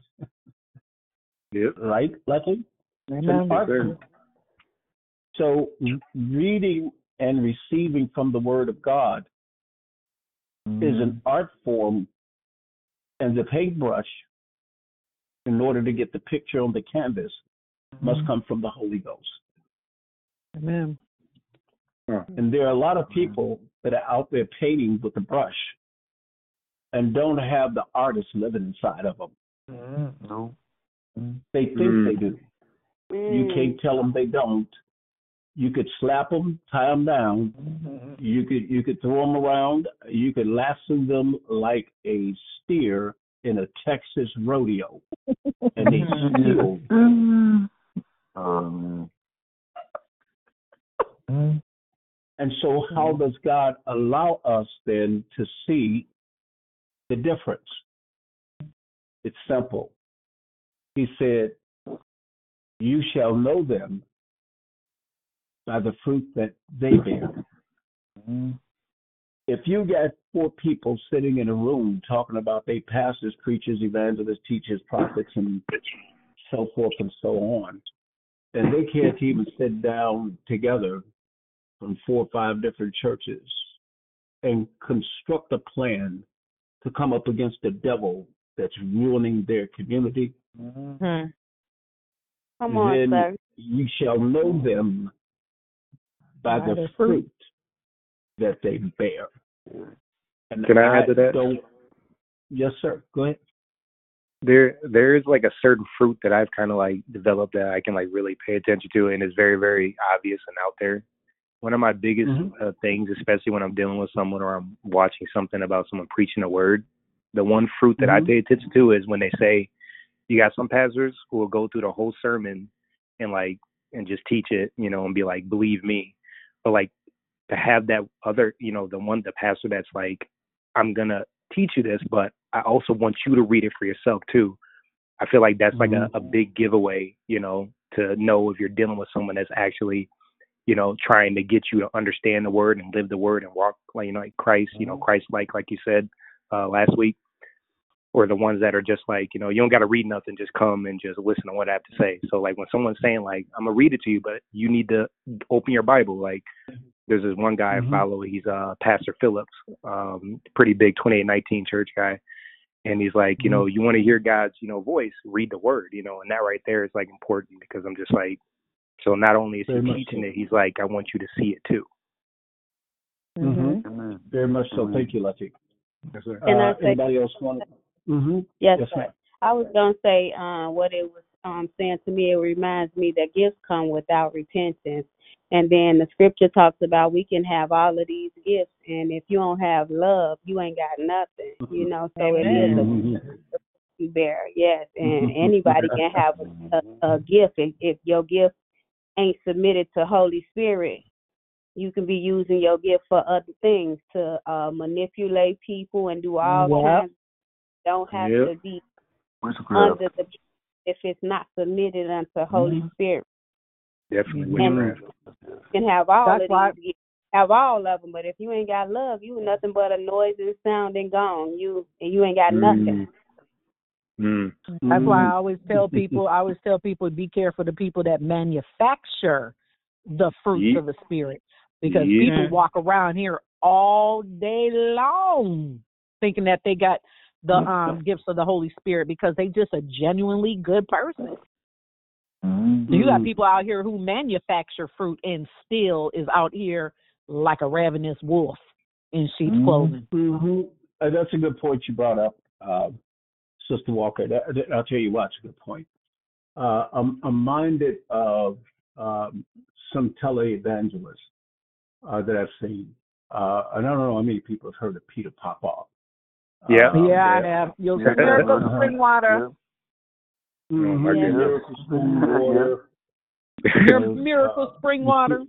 Yep. Right, Leslie? It's an art form. So reading and receiving from the Word of God is an art form, and the paintbrush, in order to get the picture on the canvas, must come from the Holy Ghost. Amen. And there are a lot of people that are out there painting with a brush and don't have the artist living inside of them. No. They think they do. You can't tell them they don't. You could slap them, tie them down. You could throw them around. You could lasso them like a steer in a Texas rodeo, and they still. And so, how does God allow us then to see the difference? It's simple. He said, "You shall know them by the fruit that they bear." If you got 4 people sitting in a room talking about they pastors, preachers, evangelists, teachers, prophets, and so forth and so on, and they can't even sit down together from 4 or 5 different churches and construct a plan to come up against the devil that's ruining their community, Come on, then sir. you shall know them by the fruit that they bear. And can I add to that? Yes, sir. Go ahead. There is like a certain fruit that I've kind of like developed that I can like really pay attention to, and it's very, very obvious and out there. One of my biggest things, especially when I'm dealing with someone or I'm watching something about someone preaching a word, the one fruit that I pay attention to is when they say, you got some pastors who will go through the whole sermon and just teach it, and be like, believe me. But like to have that other, the pastor that's like, I'm going to teach you this, but I also want you to read it for yourself too. I feel like that's like a big giveaway, to know if you're dealing with someone that's actually, trying to get you to understand the word and live the word and walk like, like Christ, Christ-like you said last week, or the ones that are just like, you don't got to read nothing, just come and just listen to what I have to say. So like when someone's saying like, I'm gonna read it to you, but you need to open your Bible. Like there's this one guy I follow, he's Pastor Phillips, pretty big 2819 church guy. And he's like, you want to hear God's, voice, read the word, and that right there is like important, because I'm just like, so not only is he teaching it, he's like, I want you to see it too. Very much so. Thank you, Lati. Yes, sir. Anybody else want to? Yes, Yes, sir. ma'am. I was going to say what it was saying to me. It reminds me that gifts come without repentance. And then the scripture talks about we can have all of these gifts, and if you don't have love, you ain't got nothing, So it is a you bear, yes. And anybody can have a gift. If your gift ain't submitted to Holy Spirit, you can be using your gift for other things, to manipulate people and do all kinds. Don't have to be under the if it's not submitted unto Holy Spirit. Definitely. And you can have all of these gifts have all of them, but if you ain't got love, you nothing but a noise and sound and gone. You ain't got nothing. That's why I always tell people. Be careful of the people that manufacture the fruits of the Spirit, because people walk around here all day long thinking that they got the gifts of the Holy Spirit because they just a genuinely good person. You got people out here who manufacture fruit and still is out here like a ravenous wolf in sheep's clothing. That's a good point you brought up, Sister Walker. I'll tell you what, it's a good point. I'm minded of some televangelists that I've seen. And I don't know how many people have heard of Peter Popoff. I have. You'll see Miracle Spring Water. Miracle Spring Water. Miracle Spring Water.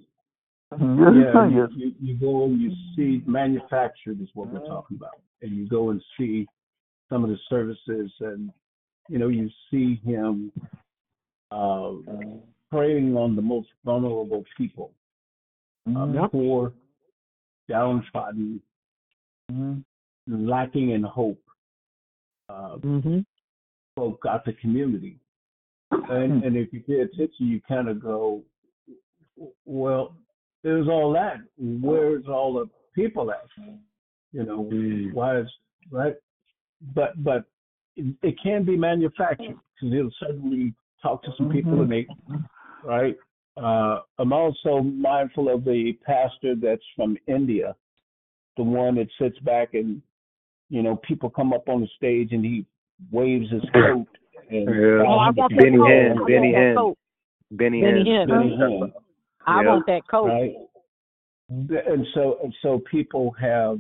You go and you see manufactured is what we're talking about. And you go and see some of the services, and you see him preying on the most vulnerable people, poor, downtrodden, lacking in hope, folk out the community. And if you pay attention, you kind of go, well, there's all that. Where's all the people at? Why is, right? But it can be manufactured, because it'll certainly talk to some people and they, right? I'm also mindful of the pastor that's from India, the one that sits back and, people come up on the stage and he waves his coat. And Benny Hinn. I want that coat. Right? And so people have,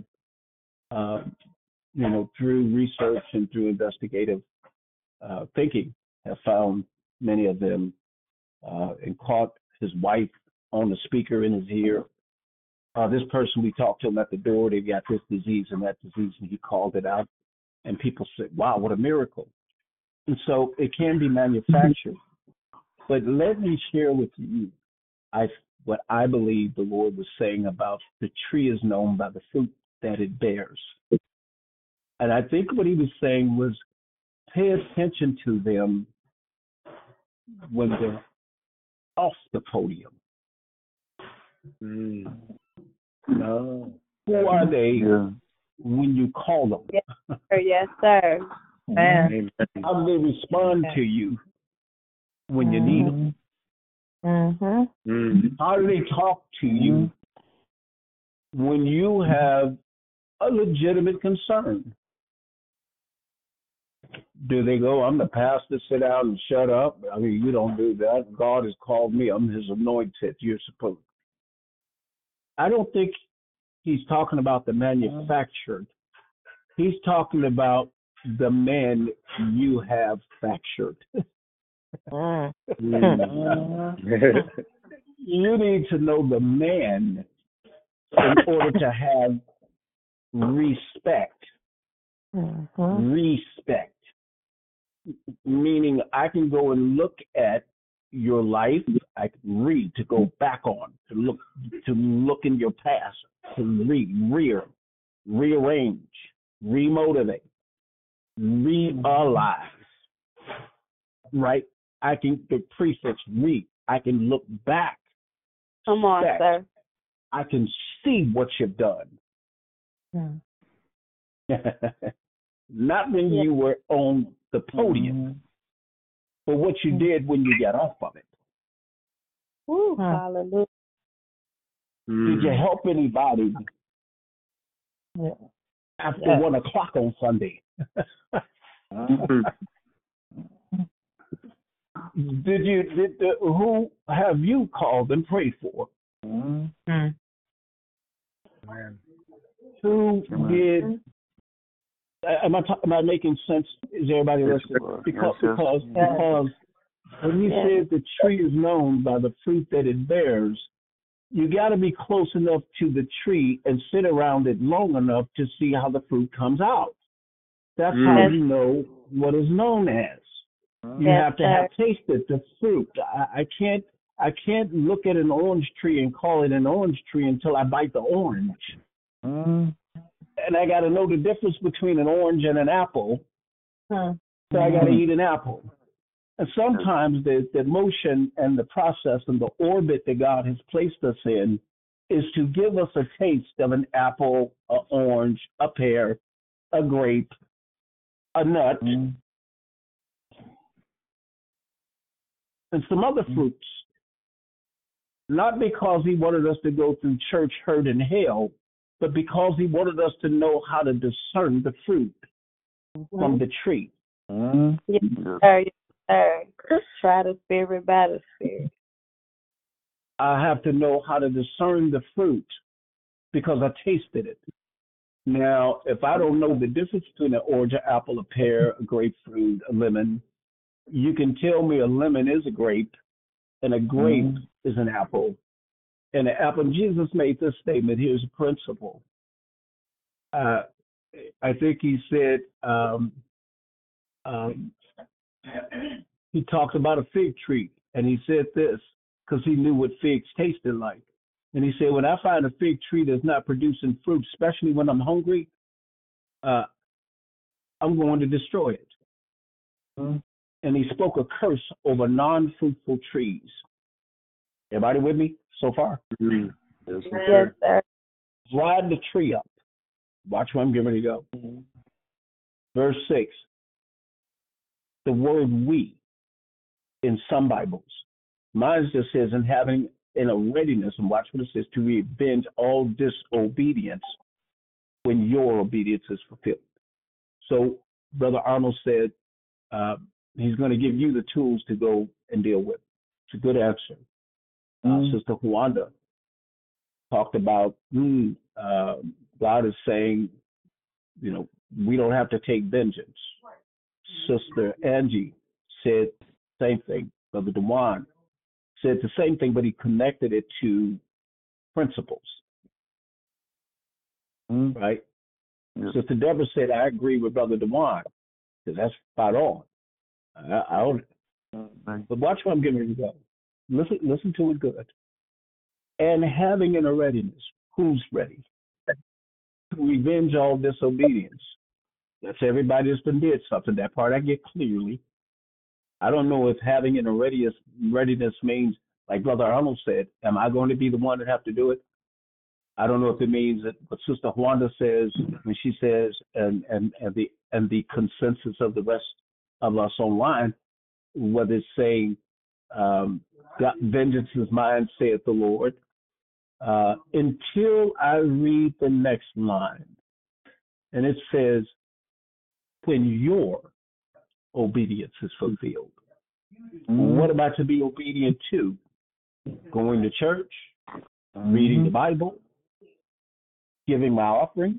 through research and through investigative thinking, have found many of them and caught his wife on the speaker in his ear. This person, we talked to him at the door, they got this disease and that disease, and he called it out. And people said, wow, what a miracle. And so it can be manufactured. But let me share with you what I believe the Lord was saying about the tree is known by the fruit that it bears. And I think what he was saying was pay attention to them when they're off the podium. Who are they when you call them? Yes, sir. Man. How do they respond to you when you need them? How do they talk to you when you have a legitimate concern? Do they go, I'm the pastor, sit down and shut up? I mean, you don't do that. God has called me. I'm his anointed. You're supposed. I don't think he's talking about the manufactured. He's talking about the man you have factured. You need to know the man in order to have respect. Respect. Meaning I can go and look at your life, I can read, to go back on, to look in your past, to rearrange, remotivate, realize, right? I can, the prefix re, I can look back. Come on, sir. I can see what you've done. Not when you were on the podium, but what you did when you got off of it. Hallelujah. Did you help anybody after 1 o'clock on Sunday? Who have you called and prayed for? Who did? Am I making sense? Is everybody listening? Because when you said the tree is known by the fruit that it bears, you got to be close enough to the tree and sit around it long enough to see how the fruit comes out. That's how you know what is known as. You have to have tasted the fruit. I can't I can't look at an orange tree and call it an orange tree until I bite the orange. And I got to know the difference between an orange and an apple. So I got to eat an apple. And sometimes the motion and the process and the orbit that God has placed us in is to give us a taste of an apple, an orange, a pear, a grape, a nut, and some other fruits. Not because he wanted us to go through church hurt and hell, but because he wanted us to know how to discern the fruit from the tree. Yes, sir. Yes, sir. Try the spirit by the spirit. I have to know how to discern the fruit because I tasted it. Now, if I don't know the difference between an orange, an apple, a pear, a grapefruit, a lemon, you can tell me a lemon is a grape and a grape is an apple. And the apple, Jesus made this statement. Here's a principle. I think he said, he talked about a fig tree, and he said this because he knew what figs tasted like. And he said, when I find a fig tree that's not producing fruit, especially when I'm hungry, I'm going to destroy it. And he spoke a curse over non-fruitful trees. Everybody with me so far? Yes, sir. Ride the tree up. Watch where I'm getting ready to go. Verse 6. The word we in some Bibles. Mine just says, and having in a readiness, and watch what it says, to revenge all disobedience when your obedience is fulfilled. So Brother Arnold said he's going to give you the tools to go and deal with. It's a good answer. Sister Juanda talked about God is saying, we don't have to take vengeance. Sister Angie said the same thing. Brother DeJuan said the same thing, but he connected it to principles. Right? Sister Deborah said, I agree with Brother DeJuan, because that's spot on. I own it. But watch where I'm getting ready to go. Listen to it good. And having in a readiness, who's ready? To revenge all disobedience. That's everybody that's been did something. That part I get clearly. I don't know if having in a readiness means, like Brother Arnold said, am I going to be the one that have to do it? I don't know if it means that what Sister Juanda says when she says, and the consensus of the rest of us online, whether it's saying, God, vengeance is mine, saith the Lord, until I read the next line. And it says, when your obedience is fulfilled. What am I to be obedient to? Going to church, reading the Bible, giving my offerings,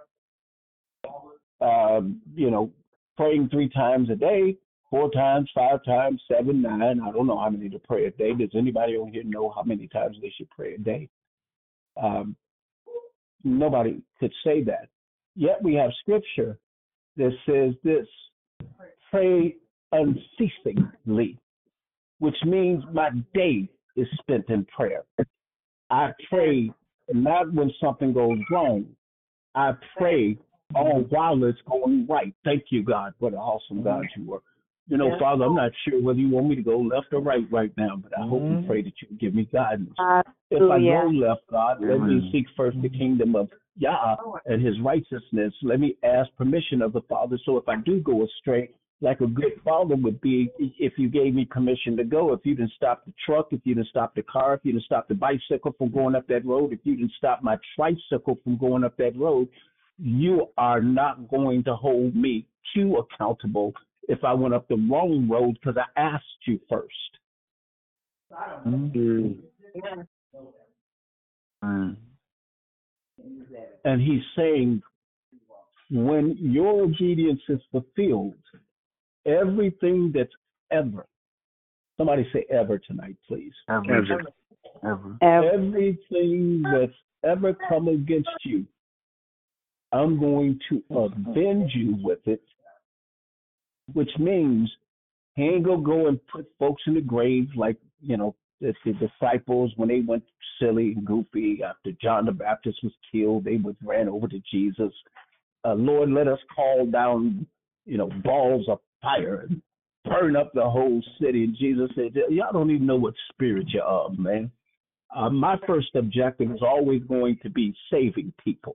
praying 3 times a day, 4 times, 5 times, 7, 9. I don't know how many to pray a day. Does anybody over here know how many times they should pray a day? Nobody could say that. Yet we have scripture that says this, pray unceasingly, which means my day is spent in prayer. I pray not when something goes wrong. I pray all while it's going right. Thank you, God. What an awesome God you are. Father, I'm not sure whether you want me to go left or right now, but I hope and pray that you give me guidance. If I go left, God, let me seek first the kingdom of Yah and his righteousness. Let me ask permission of the Father. So if I do go astray, like a good father would be, if you gave me permission to go, if you didn't stop the truck, if you didn't stop the car, if you didn't stop the bicycle from going up that road, if you didn't stop my tricycle from going up that road, you are not going to hold me too accountable if I went up the wrong road because I asked you first. And he's saying, when your obedience is fulfilled, everything that's ever, somebody say ever tonight, please. Ever. Everything that's ever come against you, I'm going to avenge you with it, which means he ain't gonna go and put folks in the grave like, that the disciples, when they went silly and goofy after John the Baptist was killed, they ran over to Jesus. Lord, let us call down, balls of fire and burn up the whole city. And Jesus said, y'all don't even know what spirit you're of, man. My first objective is always going to be saving people.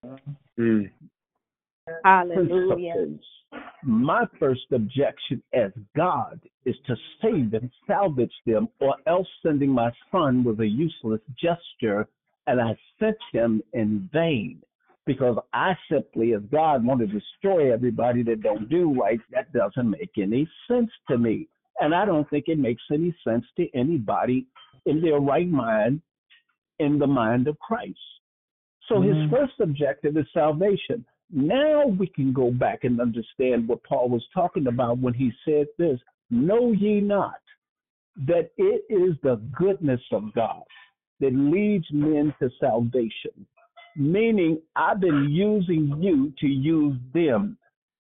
Hallelujah. My first objection as God is to save and salvage them, or else sending my son was a useless gesture, and I sent him in vain. Because I simply, as God, want to destroy everybody that don't do right. That doesn't make any sense to me. And I don't think it makes any sense to anybody in their right mind, in the mind of Christ. So his first objective is salvation. Now we can go back and understand what Paul was talking about when he said this: know ye not that it is the goodness of God that leads men to salvation? Meaning, I've been using you to use them.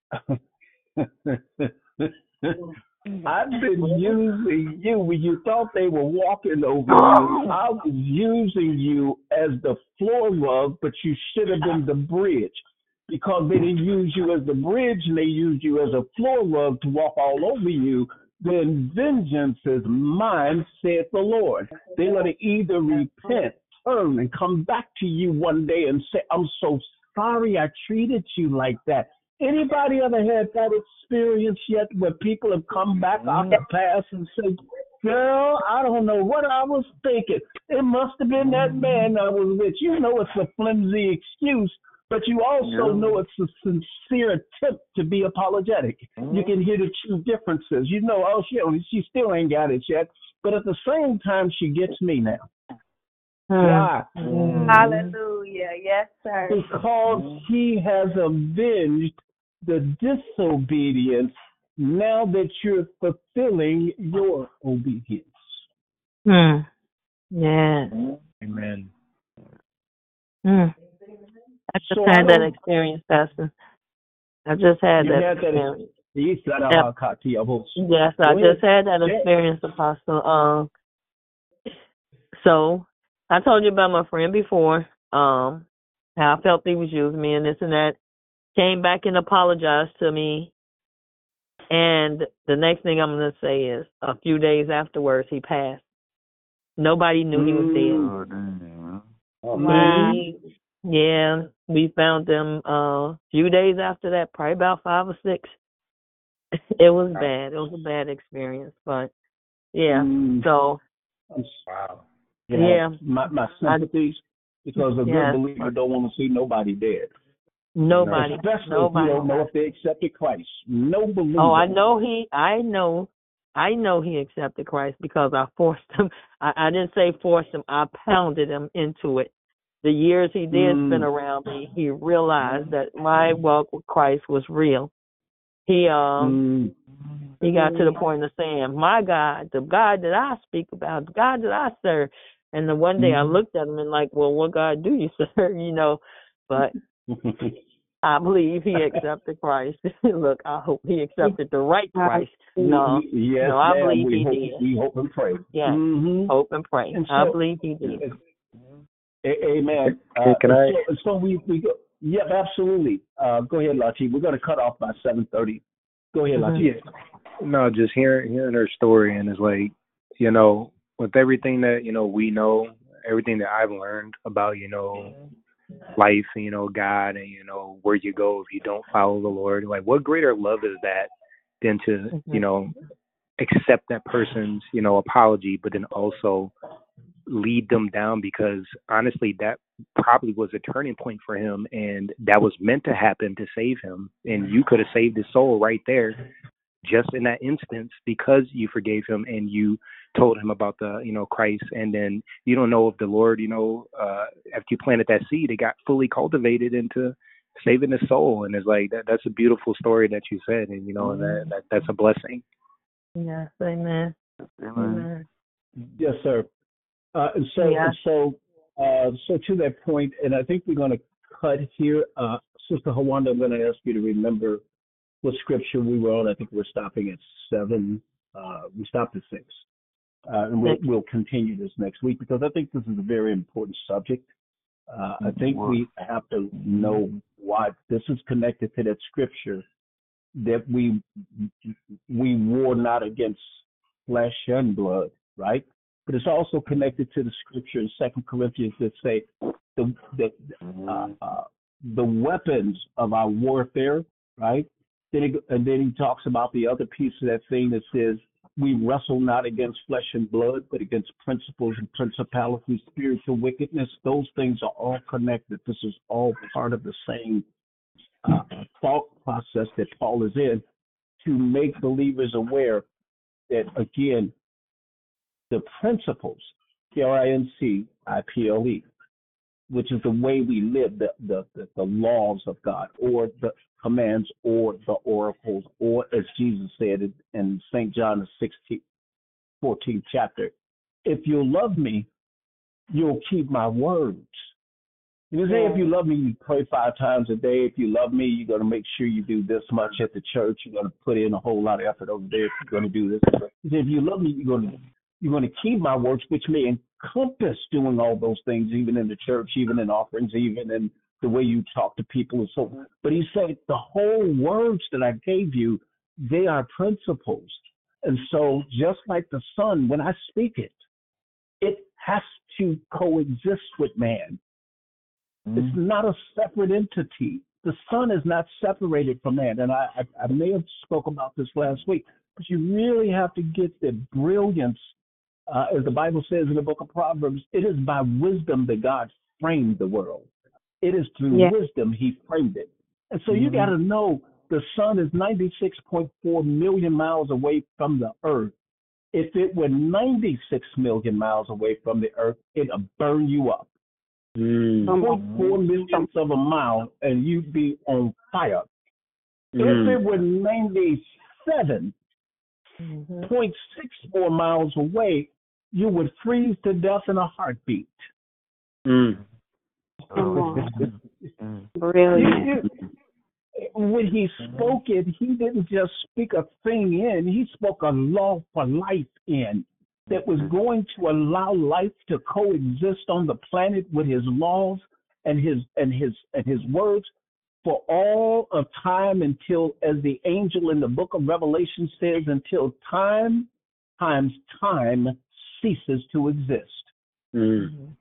I've been using you when you thought they were walking over you. I was using you as the floor rug, but you should have been the bridge, because they didn't use you as the bridge and they used you as a floor rug to walk all over you. Then vengeance is mine, saith the Lord. They're going to either repent, turn, and come back to you one day and say, I'm so sorry I treated you like that. Anybody ever had that experience yet where people have come back out the past and said, girl, I don't know what I was thinking. It must have been that man I was with. You know it's a flimsy excuse, but you also know it's a sincere attempt to be apologetic. You can hear the two differences. You know, oh, she still ain't got it yet, but at the same time, she gets me now. Why? Hallelujah. Yes, sir. Because he has avenged the disobedience now that you're fulfilling your obedience. Yeah. Amen. I just had that experience, Pastor. I just had that experience. Yes, I just had that experience, Apostle. So I told you about my friend before, how I felt he was using me and this and that. Came back and apologized to me. And the next thing I'm going to say is, a few days afterwards, he passed. Nobody knew he was dead. Wow. Yeah, we found him a few days after that, probably about 5 or 6. It was bad. It was a bad experience. But, yeah, so. Wow. Yeah. My sympathies, because a good believer don't want to see nobody dead. Nobody. Especially if you don't know if they accepted Christ. No believer. Oh, I know he accepted Christ because I forced him. I didn't say forced him. I pounded him into it. The years he did spend around me, he realized that my walk with Christ was real. He got to the point of saying, my God, the God that I speak about, the God that I serve. And then one day I looked at him and like, well, what God do you serve? But I believe he accepted Christ. Look, I hope he accepted the right Christ. No, I believe he did. We hope and pray. Yeah, hope and pray. And so, I believe he did. Amen. Can I? So we go. Yeah, absolutely. Go ahead, Lachi. We're going to cut off by 7:30. Go ahead, Lachi. No, just hearing her story, and it's like, with everything that we know, everything that I've learned about life, God, and where you go if you don't follow the Lord. Like, what greater love is that than to accept that person's apology, but then also lead them down, because honestly that probably was a turning point for him, and that was meant to happen to save him, and you could have saved his soul right there just in that instance, because you forgave him and you told him about the Christ. And then you don't know if the Lord after you planted that seed, it got fully cultivated into saving his soul. And it's like that's a beautiful story that you said, and that's a blessing. Yes, amen. Yes, sir. So to that point, and I think we're going to cut here. Sister Hawanda, I'm going to ask you to remember what scripture we were on. I think we're stopping at 7. We stopped at 6. And we'll continue this next week because I think this is a very important subject. I think we have to know why this is connected to that scripture that we war not against flesh and blood, right? But it's also connected to the scripture in 2 Corinthians that say the weapons of our warfare, right? And then he talks about the other piece of that thing that says we wrestle not against flesh and blood, but against principles and principalities, spiritual wickedness. Those things are all connected. This is all part of the same thought process that Paul is in to make believers aware that, again, the principles, Principle, which is the way we live, the laws of God, or the commands, or the oracles, or as Jesus said in St. John the 14th chapter, if you love me, you'll keep my words. You say, if you love me, you pray 5 times a day. If you love me, you're going to make sure you do this much at the church. You're going to put in a whole lot of effort over there if you're going to do this. He said, if you love me, you're going to keep my words, which may encompass doing all those things, even in the church, even in offerings, even in the way you talk to people and so on. But he said, the whole words that I gave you, they are principles. And so just like the sun, when I speak it, it has to coexist with man. It's not a separate entity. The sun is not separated from man. And I may have spoke about this last week, but you really have to get the brilliance, as the Bible says in the book of Proverbs, it is by wisdom that God framed the world. It is through wisdom he framed it. And so you got to know the sun is 96.4 million miles away from the earth. If it were 96 million miles away from the earth, it'll burn you up. 0.4 millionths of a mile and you'd be on fire. If it were 97.64 miles away, you would freeze to death in a heartbeat. Brilliant. When he spoke it, he didn't just speak a thing in, he spoke a law for life in. That was going to allow life to coexist on the planet with his laws and his words for all of time until, as the angel in the book of Revelation says, until time times time ceases to exist. And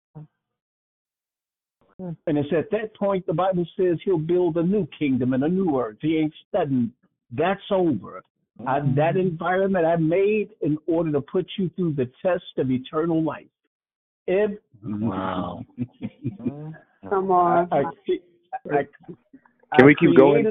it's at that point the Bible says he'll build a new kingdom and a new earth. He ain't studying. That's over. That environment I made in order to put you through the test of eternal life. Wow. Come on. Can we keep going?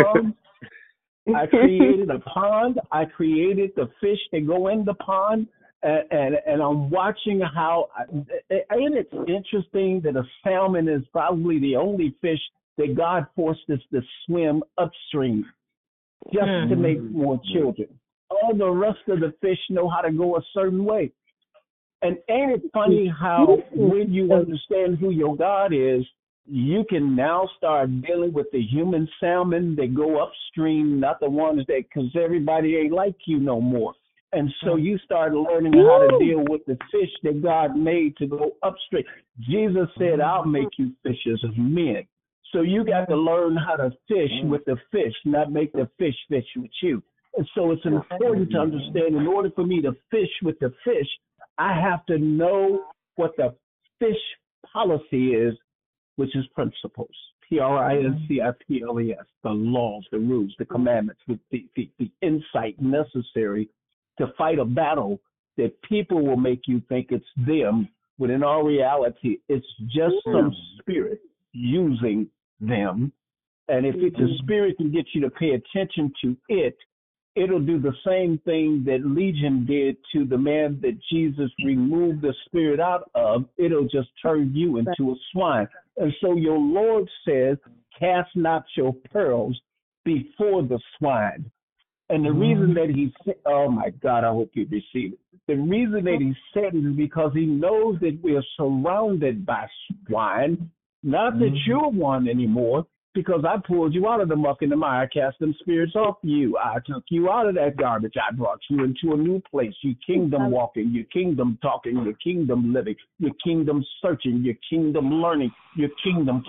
I created a pond. I created the fish that go in the pond. And I'm watching how, and it's interesting that a salmon is probably the only fish that God forced us to swim upstream just to make more children. All the rest of the fish know how to go a certain way. And ain't it funny how when you understand who your God is, you can now start dealing with the human salmon that go upstream, not the ones that, because everybody ain't like you no more. And so you start learning how to deal with the fish that God made to go upstream. Jesus said, I'll make you fishers of men. So you got to learn how to fish with the fish, not make the fish fish with you. And so it's important to understand in order for me to fish with the fish, I have to know what the fish policy is, which is principles. Principles, the laws, the rules, the commandments, the insight necessary to fight a battle that people will make you think it's them, when in all reality, it's just some spirit using them. And if it's a spirit can get you to pay attention to it, it'll do the same thing that Legion did to the man that Jesus removed the spirit out of. It'll just turn you into a swine. And so your Lord says, cast not your pearls before the swine. And the reason that he said, oh my God, I hope you receive it. The reason that he said it is because he knows that we are surrounded by swine. Not that you're one anymore, because I pulled you out of the muck and the mire. I cast them spirits off you. I took you out of that garbage. I brought you into a new place. You kingdom walking, you kingdom talking, your kingdom living, your kingdom searching, your kingdom learning, your kingdom.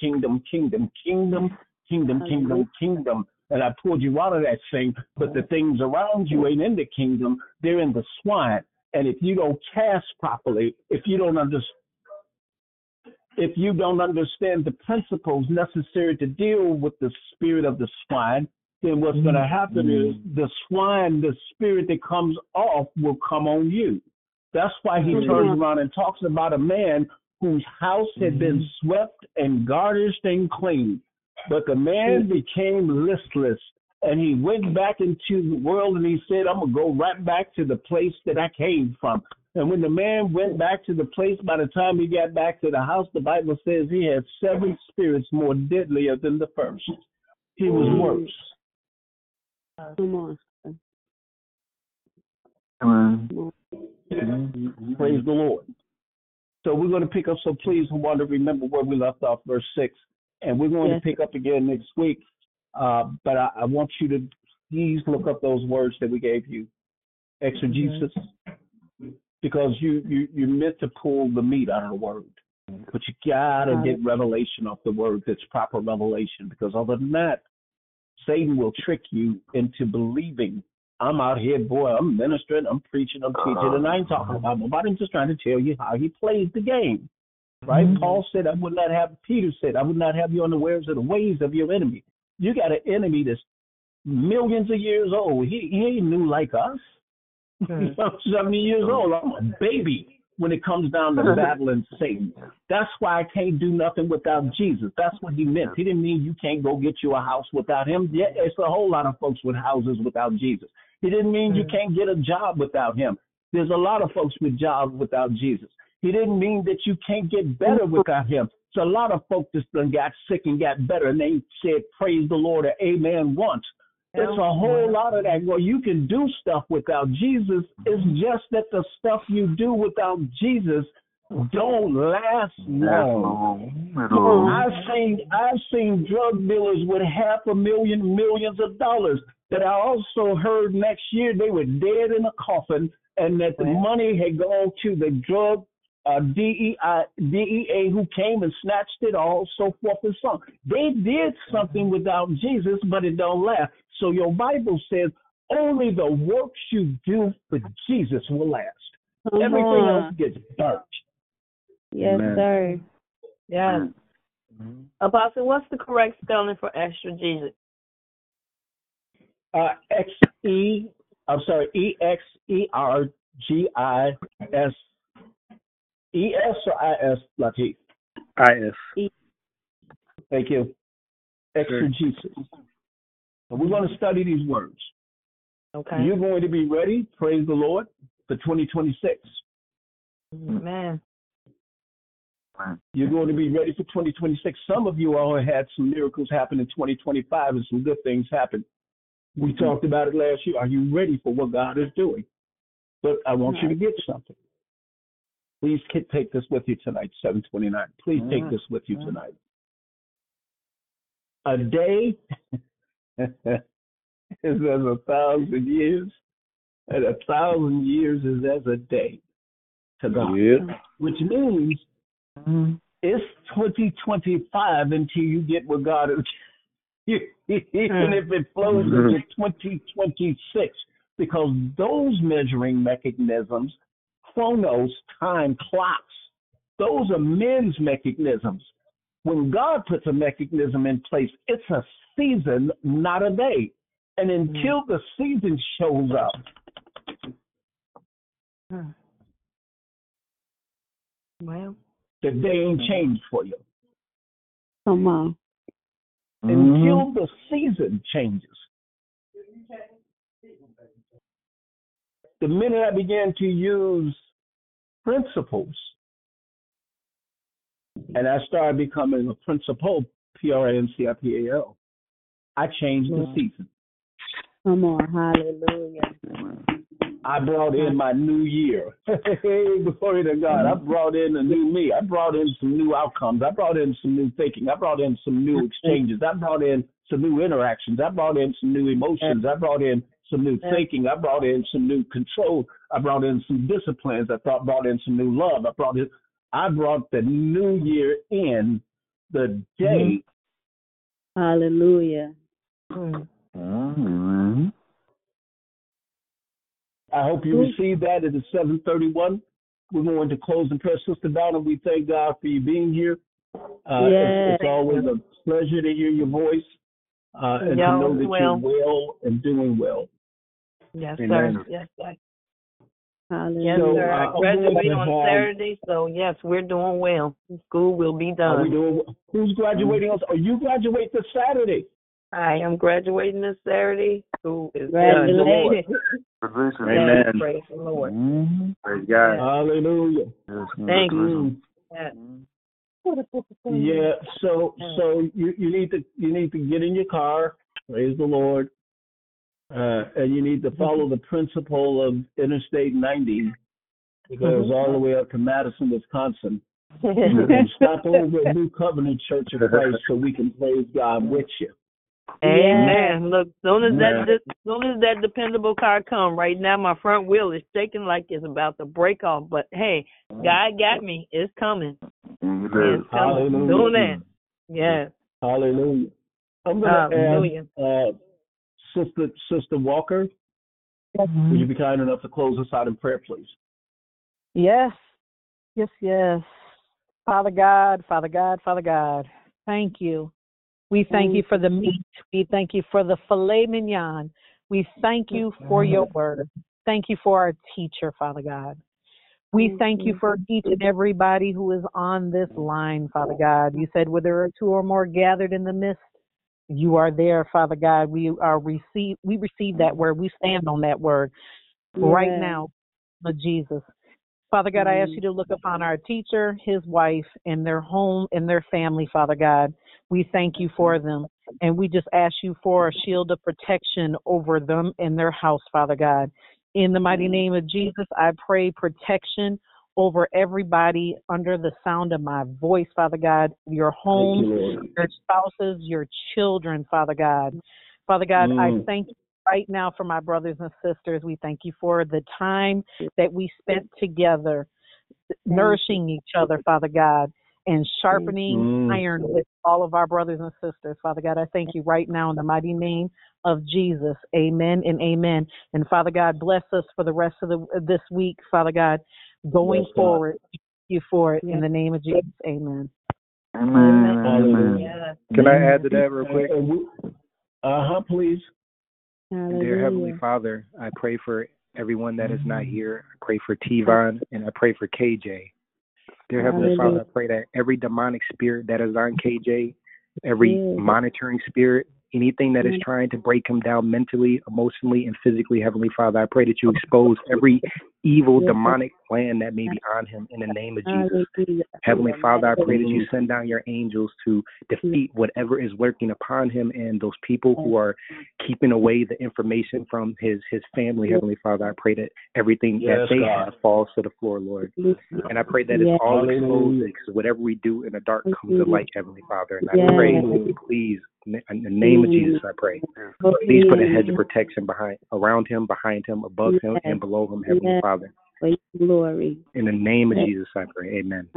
And I pulled you out of that thing, but the things around you ain't in the kingdom. They're in the swine. And if you don't cast properly, if you don't understand the principles necessary to deal with the spirit of the swine, then what's going to happen is the swine, the spirit that comes off, will come on you. That's why he turns around and talks about a man whose house had been swept and garnished and cleaned. But the man became listless, and he went back into the world, and he said, I'm going to go right back to the place that I came from. And when the man went back to the place, by the time he got back to the house, the Bible says he had 7 spirits more deadlier than the first. He was worse. Praise the Lord. So we're going to pick up, so please, who want to remember where we left off, verse 6. And we're going to pick up again next week. But I want you to please look up those words that we gave you. Exegesis. Because you meant to pull the meat out of the word. But you got to get revelation off the word that's proper revelation. Because other than that, Satan will trick you into believing, I'm out here, boy, I'm ministering, I'm preaching, I'm teaching, and I ain't talking about nobody. I'm just trying to tell you how he plays the game. Right? Paul said, Peter said, I would not have you unawares of the ways of your enemy. You got an enemy that's millions of years old. He ain't new like us. I'm 70 years old. I'm a baby when it comes down to battling Satan. That's why I can't do nothing without Jesus. That's what he meant. He didn't mean you can't go get you a house without him. Yeah, it's a whole lot of folks with houses without Jesus. He didn't mean you can't get a job without him. There's a lot of folks with jobs without Jesus. He didn't mean that you can't get better without him. So a lot of folks just done got sick and got better, and they said, praise the Lord or amen once. It's a whole lot of that. Well, you can do stuff without Jesus. It's just that the stuff you do without Jesus don't last long. I've seen drug dealers with $500,000, millions of dollars that I also heard next year they were dead in a coffin, and that the money had gone to the drug DEA who came and snatched it all, so forth and so on. They did something without Jesus, but it don't last. So your Bible says only the works you do for Jesus will last. Everything else gets burnt. Yes, sir. Yes. Apostle, what's the correct spelling for exegesis? EXERGIS. ES or IS, Latif? IS. Thank you. Exegesis. So we're going to study these words. Okay. You're going to be ready, praise the Lord, for 2026. Amen. You're going to be ready for 2026. Some of you all had some miracles happen in 2025 and some good things happen. We talked about it last year. Are you ready for what God is doing? But I want you to get something. Please take this with you tonight, 729. Please take this with you tonight. A day is as 1,000 years, and 1,000 years is as a day to God. Which means it's 2025 until you get what God is. Even if it flows into 2026, because those measuring mechanisms, chronos, time clocks, those are men's mechanisms. When God puts a mechanism in place, it's a season, not a day. And until the season shows up, well, the day ain't changed for you. Come on. Until the season changes. The minute I began to use principles, and I started becoming a principal, PRINCIPAL, I changed the season. Come on, hallelujah. I brought in my new year. Hey, glory to God. I brought in a new me. I brought in some new outcomes. I brought in some new thinking. I brought in some new exchanges. I brought in some new interactions. I brought in some new emotions. I brought in some new thinking. I brought in some new control. I brought in some disciplines. I brought in some new love. I brought the new year in the day. Hallelujah. Amen. I hope you received that. It is 7:31. We're going to close in prayer. Sister Donna, we thank God for you being here. It's always a pleasure to hear your voice and to know that you're well and doing well. Yes, Amen. sir. Yes, sir. Hallelujah. Yes, sir. I graduate on have, Saturday, so yes, we're doing well. School will be done. Who's graduating? Are you graduate this Saturday? I am graduating this Saturday. School is Congratulations. done. Amen. Praise the Lord. Praise God. Hallelujah. Thank you. Yeah. So you need to get in your car. Praise the Lord. And you need to follow the principle of Interstate 90 that goes all the way up to Madison, Wisconsin. And stop over at New Covenant Church of Christ so we can praise God with you. Amen. Look, soon as that dependable car come, right now my front wheel is shaking like it's about to break off. But hey, God got me. It's coming. It's coming. Doing that. Yes. Hallelujah. I'm going to ask Sister Walker. Would you be kind enough to close us out in prayer, please? Yes. Father God, thank you. We thank you for the meat. We thank you for the filet mignon. We thank you for your word. Thank you for our teacher, Father God. We thank you for each and everybody who is on this line, Father God. You said where there are two or more gathered in the midst, you are there, Father God. We receive that word. We stand on that word right now, Jesus. Father God, I ask you to look upon our teacher, his wife, and their home and their family, Father God. We thank you for them. And we just ask you for a shield of protection over them and their house, Father God. In the mighty name of Jesus, I pray protection over everybody under the sound of my voice, Father God, your homes, your spouses, your children, Father God. Father God, I thank you right now for my brothers and sisters. We thank you for the time that we spent together, nourishing each other, Father God, and sharpening iron with all of our brothers and sisters. Father God, I thank you right now in the mighty name of Jesus. Amen and amen. And Father God, bless us for the rest of this week, Father God, going forward. Thank you for it in the name of Jesus. Amen. Amen. Can I add to that real quick? Please. Dear Heavenly Father, I pray for everyone that is not here. I pray for T-Von, and I pray for KJ. Dear Heavenly Father, I pray that every demonic spirit that is on KJ, every monitoring spirit, anything that is trying to break him down mentally, emotionally, and physically, Heavenly Father, I pray that you expose every evil demonic plan that may be on him in the name of Jesus. Heavenly Father, I pray that you send down your angels to defeat whatever is lurking upon him and those people who are keeping away the information from his family. Heavenly Father, I pray that everything that they have falls to the floor, Lord. And I pray that it's all exposed, because whatever we do in the dark comes to light, Heavenly Father. And I pray, please, in the name of Jesus, I pray, please put a hedge of protection around him, behind him, above him, and below him, Heavenly Father. Glory. In the name of Jesus, I pray. Amen.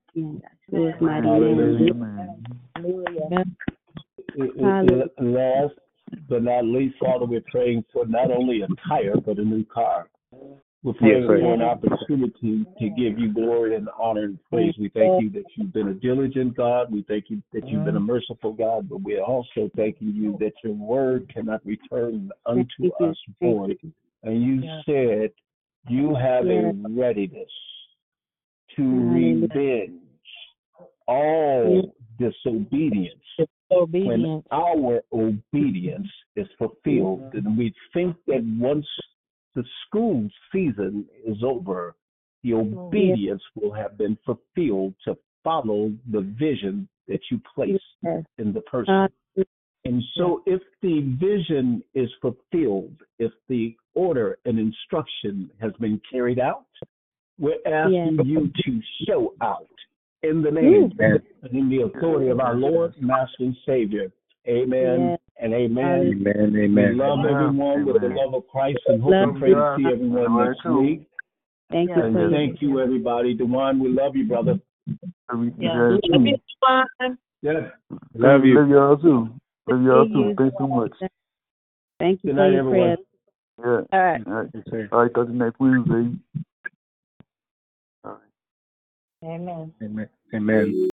Last but not least, Father, we're praying for not only a tire, but a new car. We're praying for an opportunity to give you glory and honor and praise. We thank you that you've been a diligent God. We thank you that you've been a merciful God, but we're also thanking you that your word cannot return unto us void. And you said you have a readiness to revenge all disobedience when our obedience is fulfilled. And we think that once the school season is over, the obedience will have been fulfilled to follow the vision that you place in the person. And so if the vision is fulfilled, if the order and instruction has been carried out. We're asking you to show out in the name and in the authority of our Lord, Master, and Savior. Amen and amen. Amen. We Amen. love everyone with the love of Christ and hope and pray to see everyone next week. Thank you. And thank you, everybody. Dewan, we love you, brother. Yeah. Love you, Dewan. Yeah. Love you. Love y'all too. Love y'all too. Thanks so much. Thank you Good for night, your everyone. prayers. Yeah. All right. All right. Yes, sir. All right. Talk to you next Wednesday. All right. Amen. Amen. Amen.